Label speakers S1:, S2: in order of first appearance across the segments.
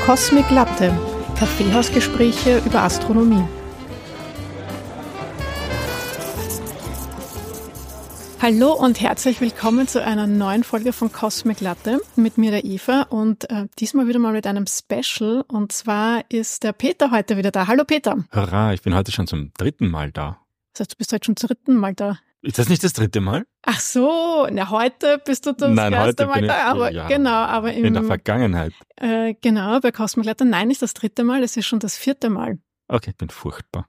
S1: Cosmic Latte, Kaffeehausgespräche über Astronomie. Hallo und herzlich willkommen zu einer neuen Folge von Cosmic Latte mit mir, der Eva, und diesmal wieder mal mit einem Special, und zwar ist der Peter heute wieder da. Hallo Peter.
S2: Hurra, ich bin heute schon zum 3. Mal da.
S1: Das heißt, du bist heute schon zum 3. Mal da?
S2: Ist das nicht das 3. Mal?
S1: Ach so, heute bist du das erste Mal da, aber
S2: ja,
S1: genau, aber
S2: in der Vergangenheit.
S1: Genau, bei Cosmic Latte, nein, nicht das 3. Mal, es ist schon das 4. Mal.
S2: Okay, ich bin furchtbar.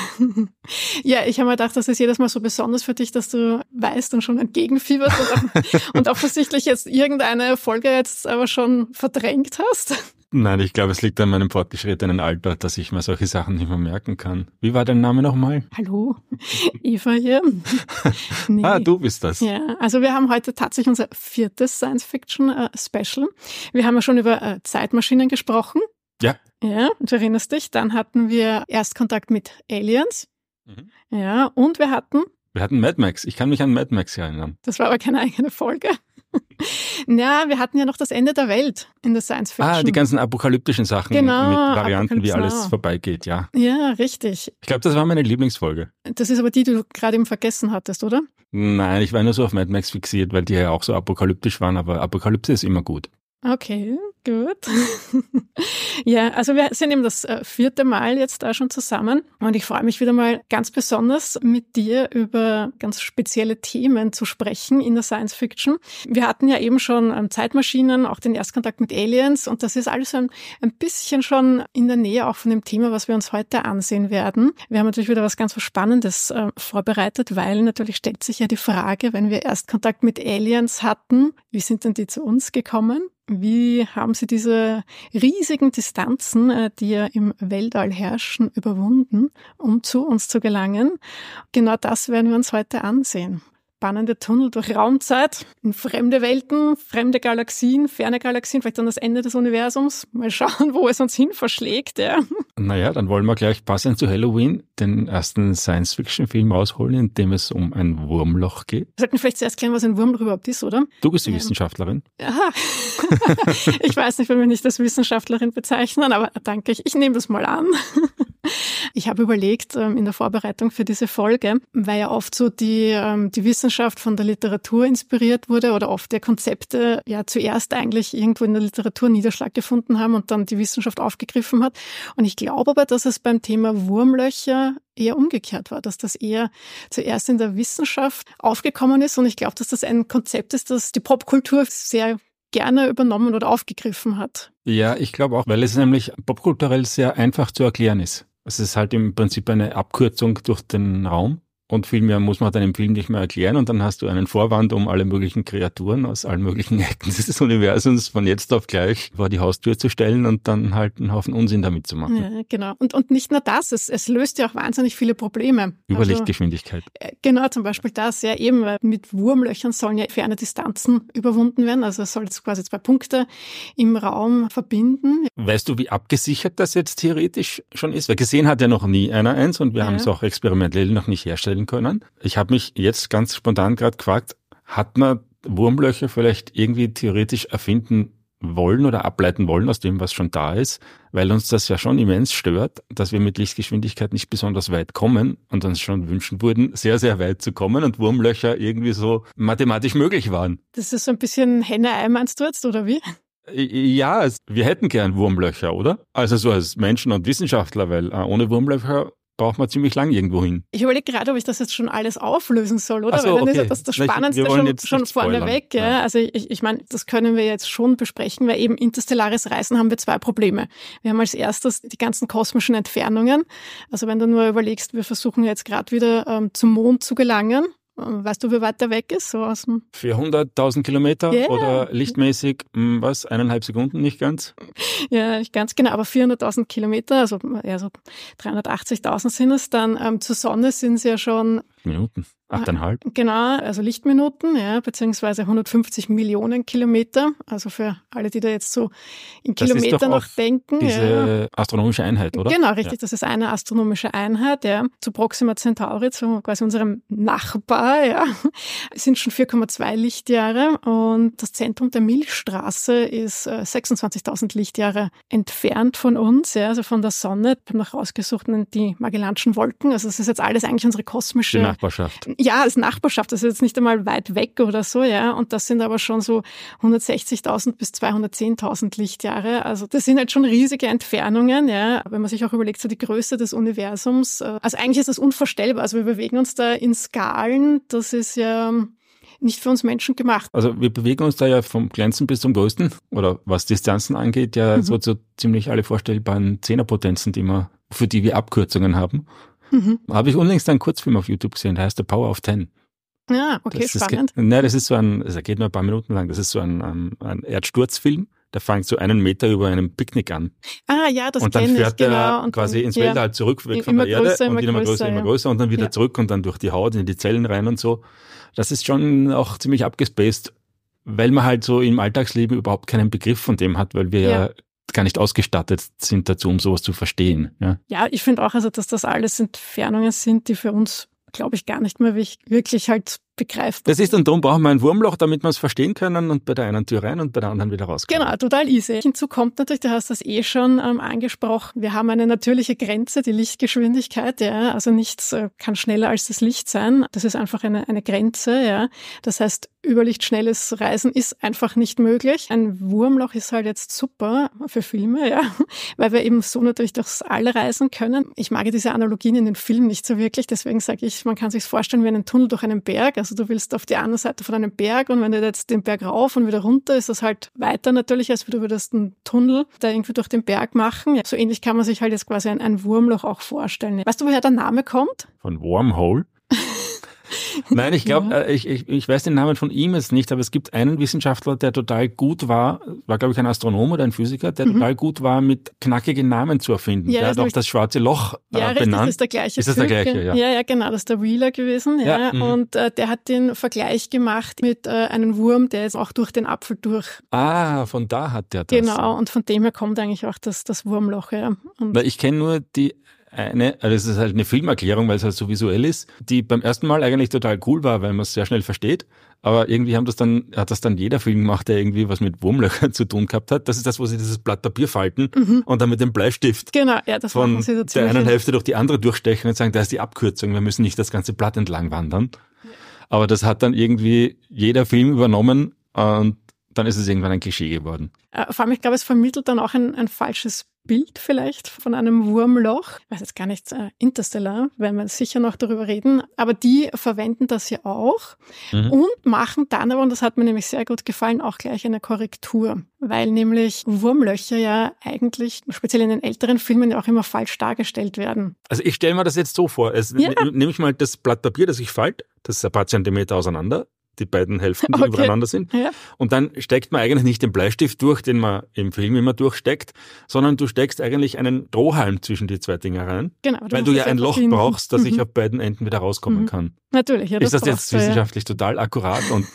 S1: Ja, ich habe mir gedacht, das ist jedes Mal so besonders für dich, dass du weißt und schon entgegenfieberst und offensichtlich jetzt irgendeine Folge jetzt aber schon verdrängt hast.
S2: Nein, ich glaube, es liegt an meinem fortgeschrittenen Alter, dass ich mir solche Sachen nicht mehr merken kann. Wie war dein Name nochmal?
S1: Hallo, Eva hier. Nee.
S2: Ah, du bist das.
S1: Ja, also wir haben heute tatsächlich unser 4. Science-Fiction-Special. Wir haben ja schon über Zeitmaschinen gesprochen.
S2: Ja.
S1: Ja, du erinnerst dich, dann hatten wir Erstkontakt mit Aliens.
S2: Mhm.
S1: Ja, und wir hatten
S2: Mad Max. Ich kann mich an Mad Max erinnern.
S1: Das war aber keine eigene Folge. Ja, wir hatten ja noch das Ende der Welt in der Science Fiction.
S2: Ah, die ganzen apokalyptischen Sachen
S1: genau,
S2: mit Varianten, wie alles
S1: Now.
S2: vorbeigeht, ja.
S1: Ja, richtig.
S2: Ich glaube, das war meine Lieblingsfolge.
S1: Das ist aber die du gerade eben vergessen hattest, oder?
S2: Nein, ich war nur so auf Mad Max fixiert, weil die ja auch so apokalyptisch waren, aber Apokalypse ist immer gut.
S1: Okay, gut. Ja, also wir sind eben das 4. Mal jetzt da schon zusammen und ich freue mich wieder mal ganz besonders mit dir über ganz spezielle Themen zu sprechen in der Science Fiction. Wir hatten ja eben schon Zeitmaschinen, auch den Erstkontakt mit Aliens, und das ist alles ein bisschen schon in der Nähe auch von dem Thema, was wir uns heute ansehen werden. Wir haben natürlich wieder was ganz Spannendes vorbereitet, weil natürlich stellt sich ja die Frage, wenn wir Erstkontakt mit Aliens hatten, wie sind denn die zu uns gekommen? Wie haben sie diese riesigen Distanzen, die ja im Weltall herrschen, überwunden, um zu uns zu gelangen? Genau das werden wir uns heute ansehen. Spannende Tunnel durch Raumzeit, in fremde Welten, fremde Galaxien, ferne Galaxien, vielleicht dann das Ende des Universums. Mal schauen, wo es uns hin verschlägt. Ja.
S2: Naja, dann wollen wir gleich passend zu Halloween den ersten Science-Fiction-Film rausholen, in dem es um ein Wurmloch geht.
S1: Wir sollten vielleicht zuerst klären, was ein Wurmloch überhaupt ist, oder?
S2: Du bist die Wissenschaftlerin.
S1: Aha. Ich weiß nicht, wenn wir nicht als Wissenschaftlerin bezeichnen, aber danke, ich nehme das mal an. Ich habe überlegt in der Vorbereitung für diese Folge, weil ja oft so die Wissenschaft von der Literatur inspiriert wurde oder oft der Konzepte ja zuerst eigentlich irgendwo in der Literatur Niederschlag gefunden haben und dann die Wissenschaft aufgegriffen hat. Und ich glaube aber, dass es beim Thema Wurmlöcher eher umgekehrt war, dass das eher zuerst in der Wissenschaft aufgekommen ist. Und ich glaube, dass das ein Konzept ist, das die Popkultur sehr gerne übernommen oder aufgegriffen hat.
S2: Ja, ich glaube auch, weil es nämlich popkulturell sehr einfach zu erklären ist. Es ist halt im Prinzip eine Abkürzung durch den Raum und viel mehr muss man dann im Film nicht mehr erklären und dann hast du einen Vorwand, um alle möglichen Kreaturen aus allen möglichen Ecken des Universums von jetzt auf gleich vor die Haustür zu stellen und dann halt einen Haufen Unsinn damit zu machen.
S1: Ja, genau. Und nicht nur das, es löst ja auch wahnsinnig viele Probleme.
S2: Über Lichtgeschwindigkeit.
S1: Genau, zum Beispiel das, ja eben, weil mit Wurmlöchern sollen ja ferne Distanzen überwunden werden, also es soll jetzt quasi 2 Punkte im Raum verbinden.
S2: Weißt du, wie abgesichert das jetzt theoretisch schon ist? Weil gesehen hat ja noch nie einer eins und wir haben es auch experimentell noch nicht herstellen können. Ich habe mich jetzt ganz spontan gerade gefragt, hat man Wurmlöcher vielleicht irgendwie theoretisch erfinden wollen oder ableiten wollen aus dem, was schon da ist, weil uns das ja schon immens stört, dass wir mit Lichtgeschwindigkeit nicht besonders weit kommen und uns schon wünschen würden, sehr, sehr weit zu kommen und Wurmlöcher irgendwie so mathematisch möglich waren.
S1: Das ist so ein bisschen Henne-Ei, meinst du jetzt, oder wie?
S2: Ja, wir hätten gern Wurmlöcher, oder? Also so als Menschen und Wissenschaftler, weil ohne Wurmlöcher braucht man ziemlich lang irgendwo hin.
S1: Ich überlege gerade, ob ich das jetzt schon alles auflösen soll, oder?
S2: Ach so,
S1: weil dann
S2: okay.
S1: ist ja das Spannendste schon vorneweg. Ja. Also ich meine, das können wir jetzt schon besprechen, weil eben interstellares Reisen haben wir 2 Probleme. Wir haben als erstes die ganzen kosmischen Entfernungen. Also wenn du nur überlegst, wir versuchen jetzt gerade wieder zum Mond zu gelangen. Weißt du, wie weit der weg ist? So aus dem
S2: 400.000 Kilometer oder lichtmäßig, 1,5 Sekunden, nicht ganz?
S1: Ja, nicht ganz genau, aber 400.000 Kilometer, also eher so 380.000 sind es. Dann zur Sonne sind es ja schon
S2: Minuten. 8,5?
S1: Genau, also Lichtminuten, ja, beziehungsweise 150 Millionen Kilometer. Also für alle, die da jetzt so in Kilometer noch denken.
S2: Diese astronomische Einheit, oder?
S1: Genau, richtig. Ja. Das ist eine astronomische Einheit, ja. Zu Proxima Centauri, zu quasi unserem Nachbar, ja. Es sind schon 4,2 Lichtjahre und das Zentrum der Milchstraße ist 26.000 Lichtjahre entfernt von uns, ja, also von der Sonne. Ich habe noch rausgesucht, die Magellanschen Wolken. Also das ist jetzt alles eigentlich unsere kosmische...
S2: Die Nachbarschaft.
S1: Ja, als Nachbarschaft, das ist jetzt nicht einmal weit weg oder so, ja. Und das sind aber schon so 160.000 bis 210.000 Lichtjahre. Also das sind halt schon riesige Entfernungen, ja. Wenn man sich auch überlegt, so die Größe des Universums. Also eigentlich ist das unvorstellbar. Also wir bewegen uns da in Skalen, das ist ja nicht für uns Menschen gemacht.
S2: Also wir bewegen uns da ja vom Kleinsten bis zum Größten, oder was Distanzen angeht, ja so ziemlich alle vorstellbaren Zehnerpotenzen, für die wir Abkürzungen haben. Habe ich unlängst einen Kurzfilm auf YouTube gesehen, der heißt The Power of 10.
S1: Ja, okay, spannend.
S2: Das ist so das geht nur ein paar Minuten lang, das ist so ein Erdsturzfilm, der fängt so 1 Meter über einem Picknick an.
S1: Ah ja, das kenne ich, genau.
S2: Und dann fährt er quasi ins Weltall zurück, weg von der Erde und immer größer und dann wieder zurück und dann durch die Haut in die Zellen rein und so. Das ist schon auch ziemlich abgespaced, weil man halt so im Alltagsleben überhaupt keinen Begriff von dem hat, weil wir ja gar nicht ausgestattet sind dazu, um sowas zu verstehen. Ja,
S1: ich finde auch, also dass das alles Entfernungen sind, die für uns, glaube ich, gar nicht mehr wirklich halt begreift.
S2: Das ist, und darum brauchen wir ein Wurmloch, damit wir es verstehen können und bei der einen Tür rein und bei der anderen wieder raus.
S1: Genau, total easy. Hinzu kommt natürlich, du hast das schon angesprochen, wir haben eine natürliche Grenze, die Lichtgeschwindigkeit, ja, also nichts kann schneller als das Licht sein. Das ist einfach eine Grenze, ja. Das heißt, überlichtschnelles Reisen ist einfach nicht möglich. Ein Wurmloch ist halt jetzt super für Filme, ja, weil wir eben so natürlich durchs All reisen können. Ich mag diese Analogien in den Filmen nicht so wirklich, deswegen sage ich, man kann sich vorstellen wie einen Tunnel durch einen Berg. Also du willst auf die andere Seite von einem Berg und wenn du jetzt den Berg rauf und wieder runter, ist das halt weiter natürlich, als du würdest einen Tunnel da irgendwie durch den Berg machen. Ja, so ähnlich kann man sich halt jetzt quasi ein Wurmloch auch vorstellen. Weißt du, woher der Name kommt?
S2: Von Wormhole? Nein, ich glaube, ich weiß den Namen von ihm jetzt nicht, aber es gibt einen Wissenschaftler, der total gut war glaube ich ein Astronom oder ein Physiker, der total gut war, mit knackigen Namen zu erfinden.
S1: Ja,
S2: der hat auch das schwarze Loch benannt.
S1: Richtig, das ist der gleiche.
S2: Ist das der gleiche, ja?
S1: Ja, genau, das ist der Wheeler gewesen. Ja. Und der hat den Vergleich gemacht mit einem Wurm, der jetzt auch durch den Apfel durch.
S2: Ah, von da hat der das.
S1: Genau, und von dem her kommt eigentlich auch das Wurmloch. Ja.
S2: Weil ich kenne nur also es ist halt eine Filmerklärung, weil es halt so visuell ist, die beim ersten Mal eigentlich total cool war, weil man es sehr schnell versteht. Aber irgendwie hat das dann jeder Film gemacht, der irgendwie was mit Wurmlöchern zu tun gehabt hat. Das ist das, wo sie dieses Blatt Papier falten und dann mit dem Bleistift
S1: das
S2: von der einen Hälfte durch die andere durchstechen und sagen, da ist die Abkürzung, wir müssen nicht das ganze Blatt entlang wandern. Ja. Aber das hat dann irgendwie jeder Film übernommen und dann ist es irgendwann ein Klischee geworden.
S1: Vor allem, ich glaube, es vermittelt dann auch ein falsches Bild vielleicht von einem Wurmloch. Ich weiß jetzt gar nicht, Interstellar, werden wir sicher noch darüber reden, aber die verwenden das ja auch und machen dann aber, und das hat mir nämlich sehr gut gefallen, auch gleich eine Korrektur, weil nämlich Wurmlöcher ja eigentlich, speziell in den älteren Filmen, ja auch immer falsch dargestellt werden.
S2: Also ich stelle mir das jetzt so vor, nehme ich mal das Blatt Papier, das ich falte, das ist ein paar Zentimeter auseinander, die beiden Hälften, die übereinander sind. Ja. Und dann steckt man eigentlich nicht den Bleistift durch, den man im Film immer durchsteckt, sondern du steckst eigentlich einen Strohhalm zwischen die zwei Dinger rein. Genau. Weil du ja ein Loch brauchst, dass ich auf beiden Enden wieder rauskommen kann.
S1: Natürlich, ja.
S2: Ist das jetzt wissenschaftlich total akkurat und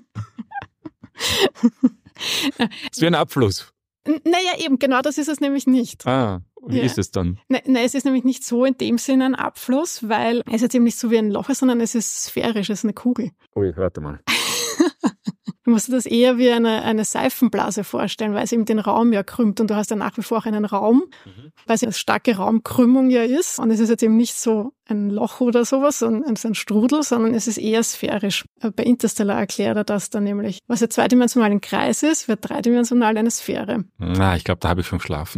S2: ist wie ein Abfluss?
S1: Naja, eben, genau das ist es nämlich nicht.
S2: Ah, wie ist es dann?
S1: Nein, es ist nämlich nicht so in dem Sinne ein Abfluss, weil es jetzt eben nicht so wie ein Loch ist, sondern es ist sphärisch, es ist eine Kugel.
S2: Ui, warte mal.
S1: Du musst dir das eher wie eine Seifenblase vorstellen, weil es eben den Raum ja krümmt und du hast ja nach wie vor auch einen Raum, weil es eine starke Raumkrümmung ja ist. Und es ist jetzt eben nicht so ein Loch oder sowas, ein Strudel, sondern es ist eher sphärisch. Bei Interstellar erklärt er das dann nämlich. Was ja zweidimensional ein Kreis ist, wird dreidimensional eine Sphäre.
S2: Na, ich glaube, da habe ich schon geschlafen.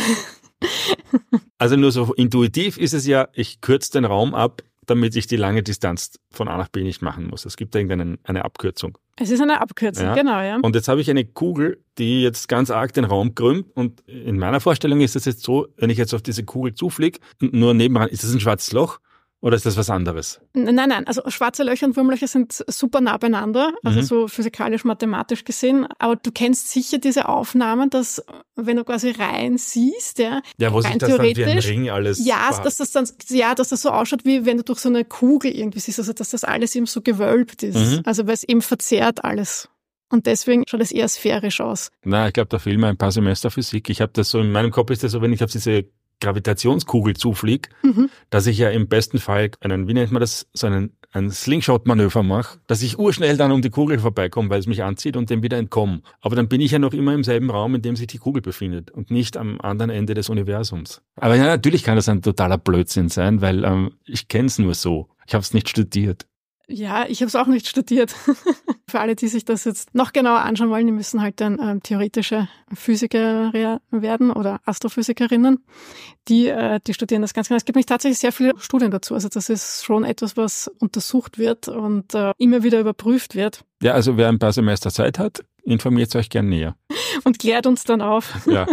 S2: Also nur so intuitiv ist es ja, ich kürze den Raum ab, damit ich die lange Distanz von A nach B nicht machen muss. Es gibt da irgendeine Abkürzung.
S1: Es ist eine Abkürzung, genau, ja.
S2: Und jetzt habe ich eine Kugel, die jetzt ganz arg den Raum krümmt und in meiner Vorstellung ist es jetzt so, wenn ich jetzt auf diese Kugel zufliege, nur nebenan ist es ein schwarzes Loch Oder ist das was anderes?
S1: Nein. Also schwarze Löcher und Wurmlöcher sind super nah beieinander, also so physikalisch-mathematisch gesehen. Aber du kennst sicher diese Aufnahmen, dass wenn du quasi rein siehst,
S2: ja, wo sich das dann wie ein Ring alles
S1: dass das so ausschaut, wie wenn du durch so eine Kugel irgendwie siehst, also dass das alles eben so gewölbt ist. Also weil es eben verzerrt alles. Und deswegen schaut es eher sphärisch aus.
S2: Na, ich glaube, da fehlen mir ein paar Semester Physik. Ich habe das so, in meinem Kopf ist das so, wenn ich auf diese Gravitationskugel zufliege, dass ich ja im besten Fall wie nennt man das, so ein Slingshot-Manöver mache, dass ich urschnell dann um die Kugel vorbeikomme, weil es mich anzieht und dem wieder entkomme. Aber dann bin ich ja noch immer im selben Raum, in dem sich die Kugel befindet und nicht am anderen Ende des Universums. Aber ja, natürlich kann das ein totaler Blödsinn sein, weil ich kenne es nur so. Ich habe es nicht studiert.
S1: Ja, ich habe es auch nicht studiert. Für alle, die sich das jetzt noch genauer anschauen wollen, die müssen halt dann theoretische Physiker werden oder Astrophysikerinnen. Die studieren das ganz genau. Es gibt nämlich tatsächlich sehr viele Studien dazu. Also das ist schon etwas, was untersucht wird und immer wieder überprüft wird.
S2: Ja, also wer ein paar Semester Zeit hat, informiert euch gern näher.
S1: Und klärt uns dann auf.
S2: Ja,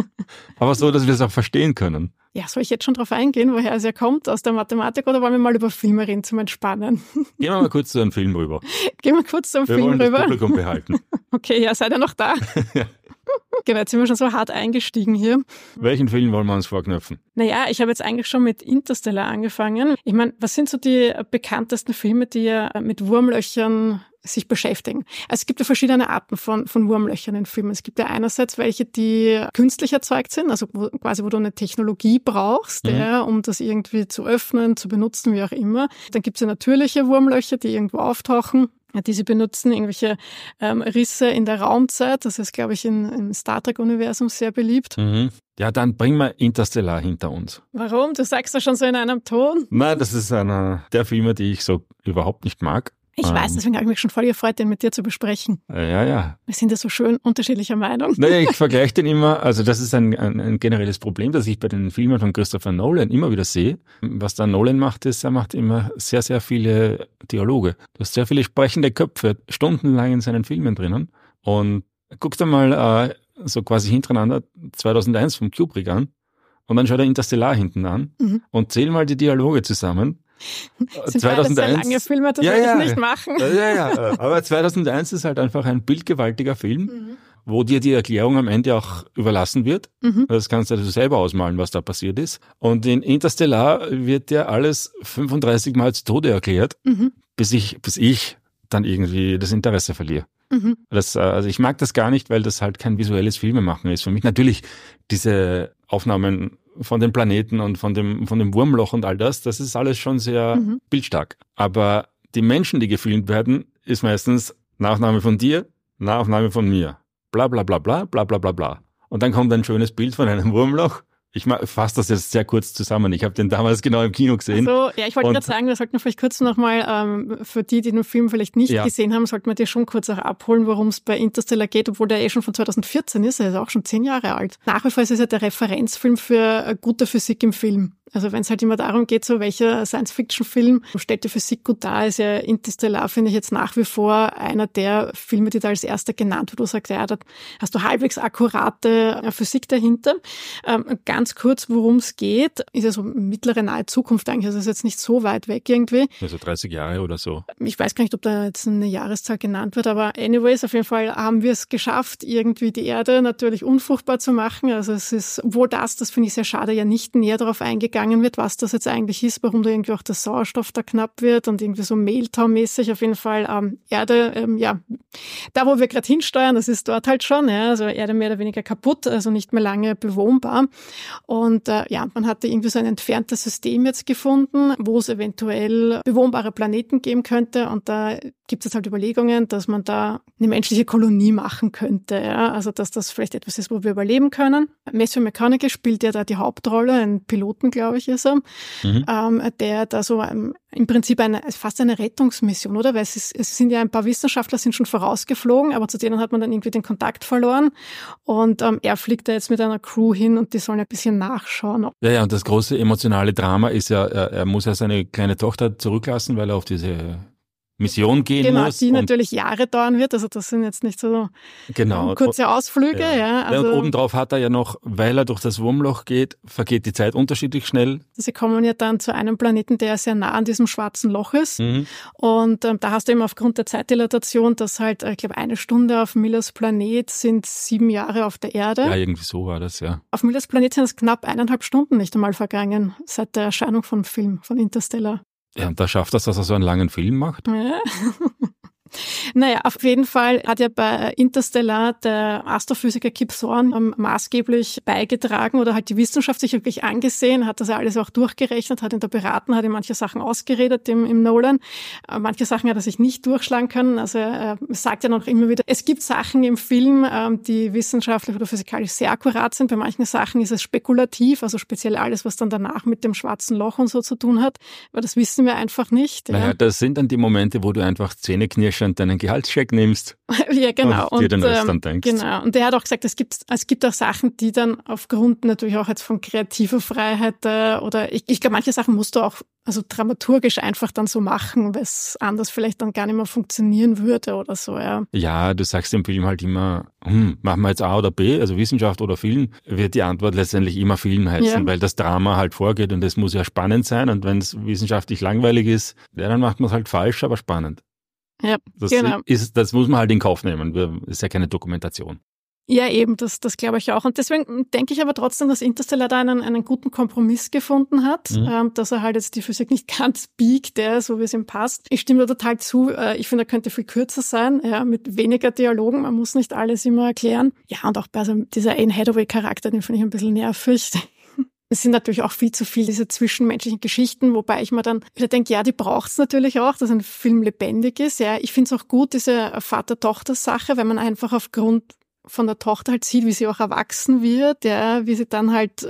S2: aber so, dass wir es auch verstehen können.
S1: Ja, soll ich jetzt schon drauf eingehen, woher es ja kommt, aus der Mathematik, oder wollen wir mal über Filme reden zum Entspannen?
S2: Gehen wir mal kurz zu einem Film rüber.
S1: Gehen wir kurz zum Film rüber.
S2: Wir wollen das Publikum behalten.
S1: Okay, ja, seid ihr noch da?
S2: Ja.
S1: Genau, jetzt sind wir schon so hart eingestiegen hier.
S2: Welchen Film wollen wir uns vorknöpfen?
S1: Naja, ich habe jetzt eigentlich schon mit Interstellar angefangen. Ich meine, was sind so die bekanntesten Filme, die ja mit Wurmlöchern sich beschäftigen? Also es gibt ja verschiedene Arten von Wurmlöchern in Filmen. Es gibt ja einerseits welche, die künstlich erzeugt sind, also wo du eine Technologie brauchst, um das irgendwie zu öffnen, zu benutzen, wie auch immer. Dann gibt es ja natürliche Wurmlöcher, die irgendwo auftauchen, die sie benutzen, irgendwelche Risse in der Raumzeit. Das ist, glaube ich, im Star Trek-Universum sehr beliebt.
S2: Ja, dann bringen wir Interstellar hinter uns.
S1: Warum? Du sagst das schon so in einem Ton.
S2: Nein, das ist einer der Filme, die ich so überhaupt nicht mag.
S1: Ich weiß, deswegen habe ich mich schon voll gefreut, den mit dir zu besprechen.
S2: Ja.
S1: Wir sind ja so schön unterschiedlicher Meinung.
S2: Naja, ich vergleiche den immer, also das ist ein generelles Problem, das ich bei den Filmen von Christopher Nolan immer wieder sehe. Was da Nolan macht, ist, er macht immer sehr, sehr viele Dialoge. Du hast sehr viele sprechende Köpfe, stundenlang in seinen Filmen drinnen. Und guck dir mal so quasi hintereinander 2001 vom Kubrick an und dann schau dir Interstellar hinten an und zähl mal die Dialoge zusammen.
S1: Sind 2001, sehr lange Filme, das werde ich nicht machen.
S2: Ja, aber 2001 ist halt einfach ein bildgewaltiger Film, wo dir die Erklärung am Ende auch überlassen wird. Das kannst du selber ausmalen, was da passiert ist. Und in Interstellar wird dir alles 35 Mal zu Tode erklärt, bis ich dann irgendwie das Interesse verliere. Also ich mag das gar nicht, weil das halt kein visuelles Filmemachen ist. Für mich natürlich diese Aufnahmen von den Planeten und von dem Wurmloch und all das ist alles schon sehr bildstark. Aber die Menschen, die gefilmt werden, ist meistens Nahaufnahme von dir, Nahaufnahme von mir. Bla bla bla bla bla bla bla bla. Und dann kommt ein schönes Bild von einem Wurmloch. Ich fasse das jetzt sehr kurz zusammen. Ich habe den damals genau im Kino gesehen.
S1: So, ja, ich wollte gerade sagen, wir sollten vielleicht kurz nochmal, für die den Film vielleicht nicht gesehen haben, sollten wir dir schon kurz auch abholen, worum es bei Interstellar geht, obwohl der schon von 2014 ist, er ist auch schon 10 Jahre alt. Nach wie vor ist es ja der Referenzfilm für gute Physik im Film. Also wenn es halt immer darum geht, so welcher Science-Fiction-Film stellt die Physik gut dar, ist ja Interstellar, finde ich jetzt nach wie vor einer der Filme, die da als erster genannt wird, wo du sagst, ja, da hast du halbwegs akkurate Physik dahinter. Ganz kurz, worum es geht, ist ja so mittlere, nahe Zukunft eigentlich, also ist jetzt nicht so weit weg irgendwie.
S2: Also 30 Jahre oder so.
S1: Ich weiß gar nicht, ob da jetzt eine Jahreszahl genannt wird, aber anyways, auf jeden Fall haben wir es geschafft, irgendwie die Erde natürlich unfruchtbar zu machen. Also es ist, obwohl das finde ich sehr schade, ja nicht näher darauf eingegangen wird, was das jetzt eigentlich ist, warum da irgendwie auch der Sauerstoff da knapp wird und irgendwie so Mehltau-mäßig auf jeden Fall Erde, da wo wir gerade hinsteuern, das ist dort halt schon, also Erde mehr oder weniger kaputt, also nicht mehr lange bewohnbar. Und man hatte irgendwie so ein entferntes System jetzt gefunden, wo es eventuell bewohnbare Planeten geben könnte und da gibt es halt Überlegungen, dass man da eine menschliche Kolonie machen könnte, also dass das vielleicht etwas ist, wo wir überleben können. Matthew McConaughey spielt ja da die Hauptrolle, ein Piloten, glaube ich, ist er, der da so im Prinzip fast eine Rettungsmission, oder? Weil es sind ja ein paar Wissenschaftler sind schon vorausgeflogen, aber zu denen hat man dann irgendwie den Kontakt verloren und er fliegt da jetzt mit einer Crew hin und die sollen ein bisschen nachschauen.
S2: Ja, und das große emotionale Drama ist ja, er muss ja seine kleine Tochter zurücklassen, weil er auf diese Mission gehen muss.
S1: Die natürlich Jahre dauern wird. Also das sind jetzt nicht so kurze Ausflüge. Ja.
S2: Also und obendrauf hat er ja noch, weil er durch das Wurmloch geht, vergeht die Zeit unterschiedlich schnell.
S1: Sie kommen ja dann zu einem Planeten, der sehr nah an diesem schwarzen Loch ist. Und da hast du eben aufgrund der Zeitdilatation, dass halt, ich glaube, 1 Stunde auf Millers Planet sind 7 Jahre auf der Erde.
S2: Ja, irgendwie so war das, ja.
S1: Auf Millers Planet sind es knapp 1,5 Stunden nicht einmal vergangen, seit der Erscheinung vom Film, von Interstellar.
S2: Ja, und da schafft das, dass er so einen langen Film macht?
S1: Ja. Naja, auf jeden Fall hat ja bei Interstellar der Astrophysiker Kip Thorne maßgeblich beigetragen oder halt die Wissenschaft sich wirklich angesehen, hat das ja alles auch durchgerechnet, hat ihn da beraten, hat ihm manche Sachen ausgeredet im Nolan. Manche Sachen hat er sich nicht durchschlagen können. Also er sagt ja noch immer wieder, es gibt Sachen im Film, die wissenschaftlich oder physikalisch sehr akkurat sind. Bei manchen Sachen ist es spekulativ, also speziell alles, was dann danach mit dem schwarzen Loch und so zu tun hat. Aber das wissen wir einfach nicht.
S2: Naja, das sind dann die Momente, wo du einfach zähneknirschend deinen Gehaltscheck nimmst.
S1: Ja, genau.
S2: Und dir den Rest dann denkst.
S1: Genau. Und der hat auch gesagt, es gibt auch Sachen, die dann aufgrund natürlich auch jetzt von kreativer Freiheit oder ich glaube, manche Sachen musst du auch also dramaturgisch einfach dann so machen, weil es anders vielleicht dann gar nicht mehr funktionieren würde oder so, ja.
S2: Ja, du sagst im Film halt immer, machen wir jetzt A oder B, also Wissenschaft oder Film, wird die Antwort letztendlich immer Film heißen, weil das Drama halt vorgeht und es muss ja spannend sein und wenn es wissenschaftlich langweilig ist, ja, dann macht man es halt falsch, aber spannend.
S1: Ja,
S2: Das muss man halt in Kauf nehmen. Das ist ja keine Dokumentation.
S1: Ja, eben, das glaube ich auch. Und deswegen denke ich aber trotzdem, dass Interstellar da einen guten Kompromiss gefunden hat, dass er halt jetzt die Physik nicht ganz biegt, so wie es ihm passt. Ich stimme da total zu. Ich finde, er könnte viel kürzer sein, mit weniger Dialogen. Man muss nicht alles immer erklären. Ja, und auch bei dieser Anne Hathaway-Charakter, den finde ich ein bisschen nervig. Es sind natürlich auch viel zu viel diese zwischenmenschlichen Geschichten, wobei ich mir dann wieder denke, ja, die braucht's natürlich auch, dass ein Film lebendig ist. Ja, ich finde es auch gut, diese Vater-Tochter-Sache, wenn man einfach aufgrund von der Tochter halt sieht, wie sie auch erwachsen wird, wie sie dann halt,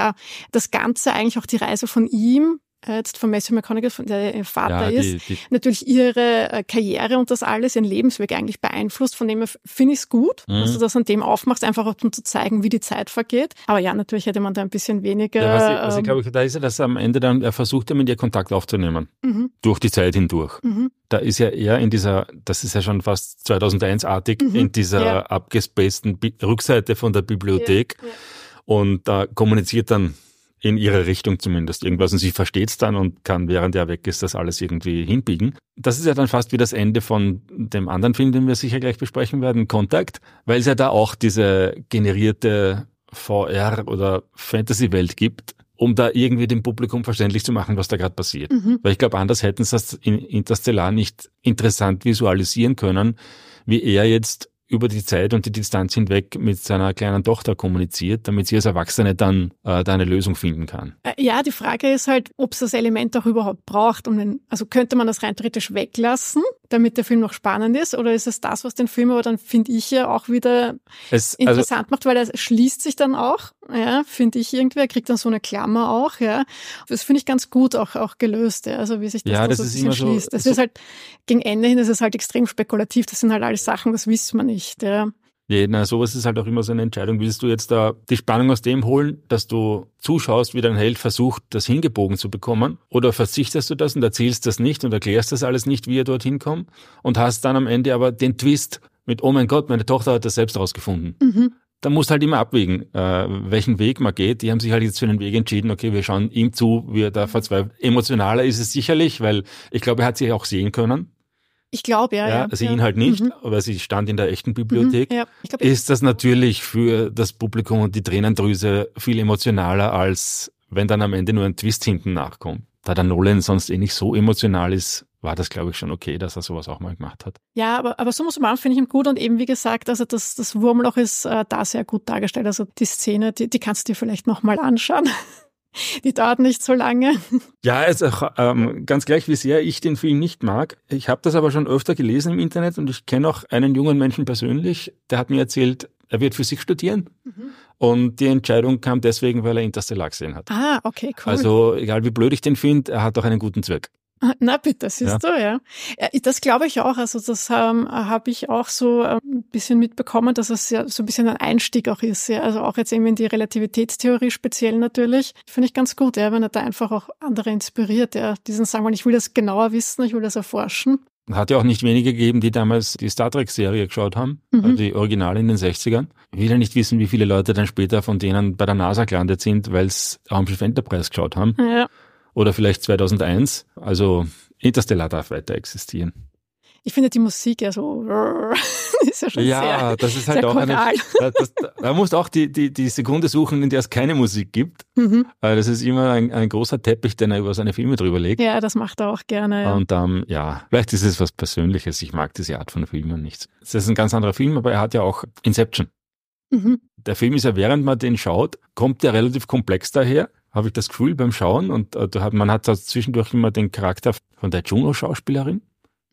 S1: das Ganze eigentlich auch die Reise von ihm, jetzt von Matthew McConaughey, der ihr Vater ist, natürlich ihre Karriere und das alles, ihren Lebensweg eigentlich beeinflusst. Von dem her finde ich es gut, dass du das an dem aufmachst, einfach auch um zu zeigen, wie die Zeit vergeht. Aber ja, natürlich hätte man da ein bisschen weniger...
S2: Ja, was ich glaube, da ist ja, dass am Ende dann, er versucht ja mit ihr Kontakt aufzunehmen, durch die Zeit hindurch. Da ist ja eher das ist ja schon fast 2001-artig, in dieser abgespaceden Rückseite von der Bibliothek. Ja. Und da kommuniziert dann in ihre Richtung zumindest irgendwas und sie versteht's dann und kann, während er weg ist, das alles irgendwie hinbiegen. Das ist ja dann fast wie das Ende von dem anderen Film, den wir sicher gleich besprechen werden, Contact, weil es ja da auch diese generierte VR- oder Fantasy-Welt gibt, um da irgendwie dem Publikum verständlich zu machen, was da gerade passiert. Weil ich glaube, anders hätten sie das in Interstellar nicht interessant visualisieren können, wie er jetzt über die Zeit und die Distanz hinweg mit seiner kleinen Tochter kommuniziert, damit sie als Erwachsene dann da eine Lösung finden kann.
S1: Ja, die Frage ist halt, ob es das Element auch überhaupt braucht. Also könnte man das rein theoretisch weglassen, damit der Film noch spannend ist? Oder ist es das, was den Film aber dann, finde ich, ja auch wieder interessant macht, weil er schließt sich dann auch, finde ich irgendwie. Er kriegt dann so eine Klammer auch, ja. Das finde ich ganz gut auch gelöst, also wie sich das,
S2: das
S1: so ein
S2: ist
S1: bisschen
S2: immer
S1: schließt. Das ist halt, gegen Ende hin ist es halt extrem spekulativ. Das sind halt alles Sachen, das wissen wir nicht, ja.
S2: Ja, sowas ist halt auch immer so eine Entscheidung. Willst du jetzt da die Spannung aus dem holen, dass du zuschaust, wie dein Held versucht, das hingebogen zu bekommen? Oder verzichtest du das und erzählst das nicht und erklärst das alles nicht, wie er dorthin kommt? Und hast dann am Ende aber den Twist mit, oh mein Gott, meine Tochter hat das selbst rausgefunden. Da musst du halt immer abwägen, welchen Weg man geht. Die haben sich halt jetzt für den Weg entschieden, okay, wir schauen ihm zu, wie er da verzweifelt. Emotionaler ist es sicherlich, weil ich glaube, er hat sich auch sehen können.
S1: Ich glaube, ja.
S2: Also ihn halt nicht, aber sie stand in der echten Bibliothek.
S1: Ja.
S2: Ist das natürlich für das Publikum und die Tränendrüse viel emotionaler, als wenn dann am Ende nur ein Twist hinten nachkommt. Da der Nolan sonst nicht so emotional ist, war das, glaube ich, schon okay, dass er sowas auch mal gemacht hat. Ja,
S1: aber summa summarum finde ich ihn gut und eben, wie gesagt, also das Wurmloch ist da sehr gut dargestellt. Also die Szene, die kannst du dir vielleicht nochmal anschauen. Die dauert nicht so lange.
S2: Ja, also ganz gleich, wie sehr ich den Film nicht mag. Ich habe das aber schon öfter gelesen im Internet und ich kenne auch einen jungen Menschen persönlich, der hat mir erzählt, er wird Physik studieren. Und die Entscheidung kam deswegen, weil er Interstellar gesehen hat.
S1: Ah, okay, cool.
S2: Also egal wie blöd ich den finde, er hat auch einen guten Zweck.
S1: Na bitte, siehst du, ja. Das glaube ich auch. Also das habe ich auch so ein bisschen mitbekommen, dass es ja so ein bisschen ein Einstieg auch ist. Ja. Also auch jetzt eben in die Relativitätstheorie speziell natürlich. Finde ich ganz gut, wenn er da einfach auch andere inspiriert. Ja. Diesen sagen, ich will das genauer wissen, ich will das erforschen.
S2: Hat ja auch nicht wenige gegeben, die damals die Star Trek-Serie geschaut haben, also die Originale in den 60ern. Ich will ja nicht wissen, wie viele Leute dann später von denen bei der NASA gelandet sind, weil sie Raumschiff Enterprise geschaut haben.
S1: Ja.
S2: Oder vielleicht 2001. Also Interstellar darf weiter existieren.
S1: Ich finde die Musik ja so, ist ja schon sehr,
S2: das ist halt auch
S1: choral.
S2: Da musst du auch die Sekunde suchen, in der es keine Musik gibt. Das ist immer ein großer Teppich, den er über seine Filme drüber legt.
S1: Ja, das macht er auch gerne. Ja.
S2: Und vielleicht ist es was Persönliches. Ich mag diese Art von Filmen nicht. Es ist ein ganz anderer Film, aber er hat ja auch Inception. Der Film ist ja, während man den schaut, kommt der relativ komplex daher, habe ich das Gefühl beim Schauen. Und man hat da zwischendurch immer den Charakter von der Juno-Schauspielerin,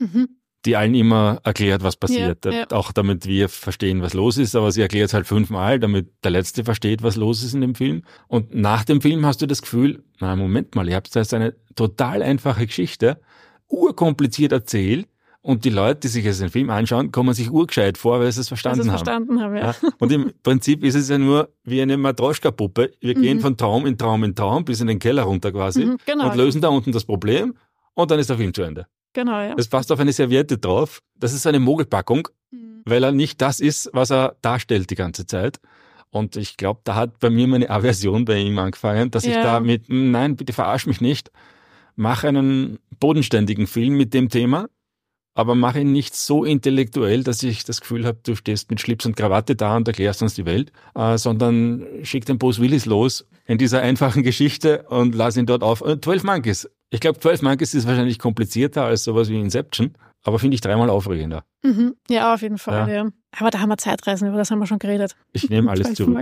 S2: die allen immer erklärt, was passiert. Ja. Auch damit wir verstehen, was los ist, aber sie erklärt es halt 5-mal, damit der Letzte versteht, was los ist in dem Film. Und nach dem Film hast du das Gefühl, na Moment mal, ihr habt da jetzt eine total einfache Geschichte, urkompliziert erzählt, und die Leute, die sich jetzt den Film anschauen, kommen sich urgescheit vor, weil sie es verstanden haben. Ja. Und im Prinzip ist es ja nur wie eine Matroschka-Puppe. Wir gehen von Traum in Traum in Traum bis in den Keller runter quasi und lösen da unten das Problem, und dann ist der Film zu Ende.
S1: Genau, ja.
S2: Das passt auf eine Serviette drauf. Das ist eine Mogelpackung, weil er nicht das ist, was er darstellt die ganze Zeit. Und ich glaube, da hat bei mir meine Aversion bei ihm angefangen, dass ich da nein, bitte verarsch mich nicht, mach einen bodenständigen Film mit dem Thema, aber mach ihn nicht so intellektuell, dass ich das Gefühl habe, du stehst mit Schlips und Krawatte da und erklärst uns die Welt, sondern schick den Bruce Willis los in dieser einfachen Geschichte und lass ihn dort auf. 12 Monkeys. Ich glaube, 12 Monkeys ist wahrscheinlich komplizierter als sowas wie Inception, aber finde ich 3-mal aufregender.
S1: Ja, auf jeden Fall, ja. Aber da haben wir Zeitreisen, über das haben wir schon geredet.
S2: Ich nehme alles zurück.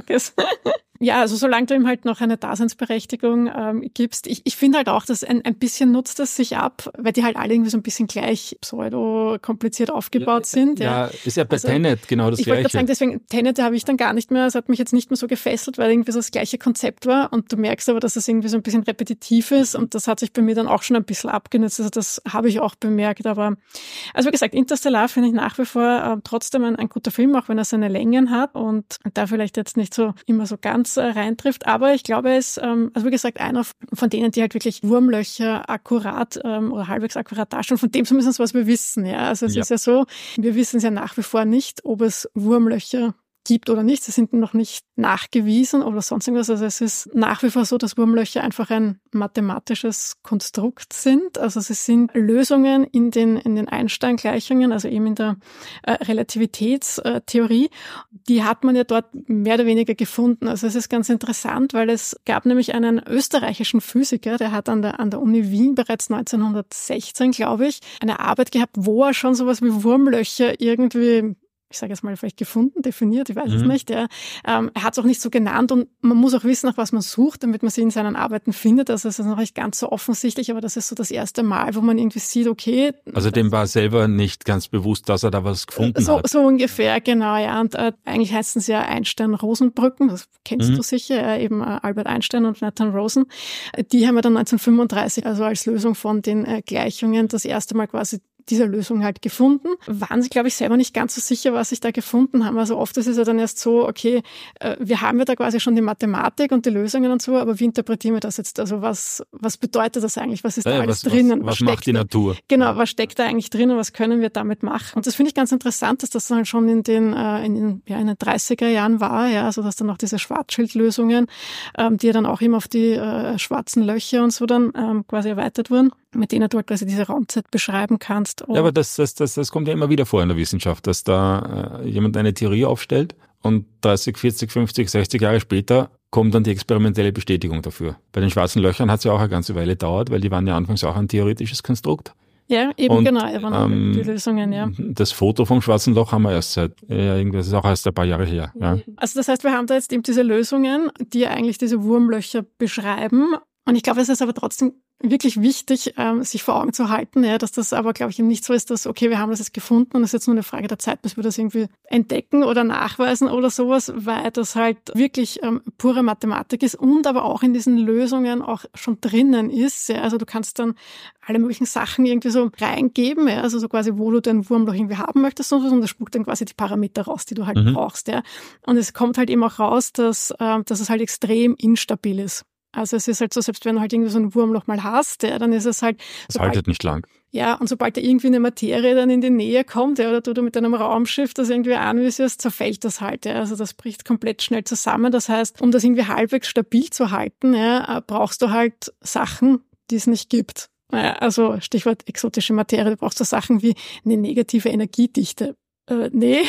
S1: Ja, also solange du ihm halt noch eine Daseinsberechtigung gibst. Ich finde halt auch, dass ein bisschen nutzt das sich ab, weil die halt alle irgendwie so ein bisschen gleich pseudo-kompliziert aufgebaut sind.
S2: Ja, ist ja bei Tenet genau das Gleiche.
S1: Ich wollte gerade sagen, deswegen Tenet habe ich dann gar nicht mehr, es hat mich jetzt nicht mehr so gefesselt, weil irgendwie so das gleiche Konzept war, und du merkst aber, dass es irgendwie so ein bisschen repetitiv ist, und das hat sich bei mir dann auch schon ein bisschen abgenutzt. Also das habe ich auch bemerkt, aber also wie gesagt, Interstellar finde ich nach wie vor trotzdem ein guter Film, auch wenn er seine Längen hat und da vielleicht jetzt nicht so immer so ganz reintrifft, aber ich glaube, er ist, also wie gesagt, einer von denen, die halt wirklich Wurmlöcher akkurat oder halbwegs akkurat darstellen, von dem zumindest was wir wissen. Ja, also es ist ja so, wir wissen es ja nach wie vor nicht, ob es Wurmlöcher gibt oder nicht. Sie sind noch nicht nachgewiesen oder sonst irgendwas. Also es ist nach wie vor so, dass Wurmlöcher einfach ein mathematisches Konstrukt sind. Also sie sind Lösungen in den Einstein-Gleichungen, also eben in der Relativitätstheorie. Die hat man ja dort mehr oder weniger gefunden. Also es ist ganz interessant, weil es gab nämlich einen österreichischen Physiker, der hat an der Uni Wien bereits 1916, glaube ich, eine Arbeit gehabt, wo er schon sowas wie Wurmlöcher irgendwie, ich sage jetzt mal, vielleicht gefunden, definiert, ich weiß es nicht. Ja. Er hat es auch nicht so genannt, und man muss auch wissen, nach was man sucht, damit man sie in seinen Arbeiten findet. Also es ist noch nicht ganz so offensichtlich, aber das ist so das erste Mal, wo man irgendwie sieht, okay. Also
S2: dem war selber nicht ganz bewusst, dass er da was gefunden hat.
S1: So ungefähr, genau, ja. Und eigentlich heißen sie ja Einstein-Rosen-Brücken, das kennst du sicher, ja, eben Albert Einstein und Nathan Rosen. Die haben wir dann 1935, also als Lösung von den Gleichungen, das erste Mal quasi diese Lösung halt gefunden. Waren sie, glaube ich, selber nicht ganz so sicher, was sie da gefunden haben. Also oft ist es ja dann erst so, okay, wir haben ja da quasi schon die Mathematik und die Lösungen und so, aber wie interpretieren wir das jetzt? Also was bedeutet das eigentlich? Was ist da alles drinnen?
S2: Was macht die Natur?
S1: Genau, was steckt da eigentlich drin und was können wir damit machen? Und das finde ich ganz interessant, dass das dann schon in den 30er Jahren war, ja, also dass dann auch diese Schwarzschildlösungen, die ja dann auch immer auf die schwarzen Löcher und so dann quasi erweitert wurden, mit denen du halt quasi diese Raumzeit beschreiben kannst.
S2: Ja, aber das kommt ja immer wieder vor in der Wissenschaft, dass da jemand eine Theorie aufstellt und 30, 40, 50, 60 Jahre später kommt dann die experimentelle Bestätigung dafür. Bei den schwarzen Löchern hat es ja auch eine ganze Weile gedauert, weil die waren ja anfangs auch ein theoretisches Konstrukt.
S1: Ja, eben, und, genau, waren die Lösungen, ja.
S2: Das Foto vom schwarzen Loch haben wir erst das ist auch erst ein paar Jahre her. Ja.
S1: Also das heißt, wir haben da jetzt eben diese Lösungen, die eigentlich diese Wurmlöcher beschreiben. Und ich glaube, es ist aber trotzdem wirklich wichtig, sich vor Augen zu halten, ja, dass das aber, glaube ich, eben nicht so ist, dass, okay, wir haben das jetzt gefunden und es ist jetzt nur eine Frage der Zeit, bis wir das irgendwie entdecken oder nachweisen oder sowas, weil das halt wirklich pure Mathematik ist und aber auch in diesen Lösungen auch schon drinnen ist. Ja. Also du kannst dann alle möglichen Sachen irgendwie so reingeben, ja, also so quasi, wo du den Wurmloch irgendwie haben möchtest und das spuckt dann quasi die Parameter raus, die du halt brauchst. Ja. Und es kommt halt eben auch raus, dass es halt extrem instabil ist. Also es ist halt so, selbst wenn du halt irgendwie so ein Wurmloch mal hast, ja, dann ist es halt...
S2: Das haltet nicht lang.
S1: Ja, und sobald da irgendwie eine Materie dann in die Nähe kommt, ja, oder du mit einem Raumschiff das irgendwie anvisierst, zerfällt das halt. Ja. Also das bricht komplett schnell zusammen. Das heißt, um das irgendwie halbwegs stabil zu halten, ja, brauchst du halt Sachen, die es nicht gibt. Ja, also Stichwort exotische Materie, du brauchst so Sachen wie eine negative Energiedichte. Nee,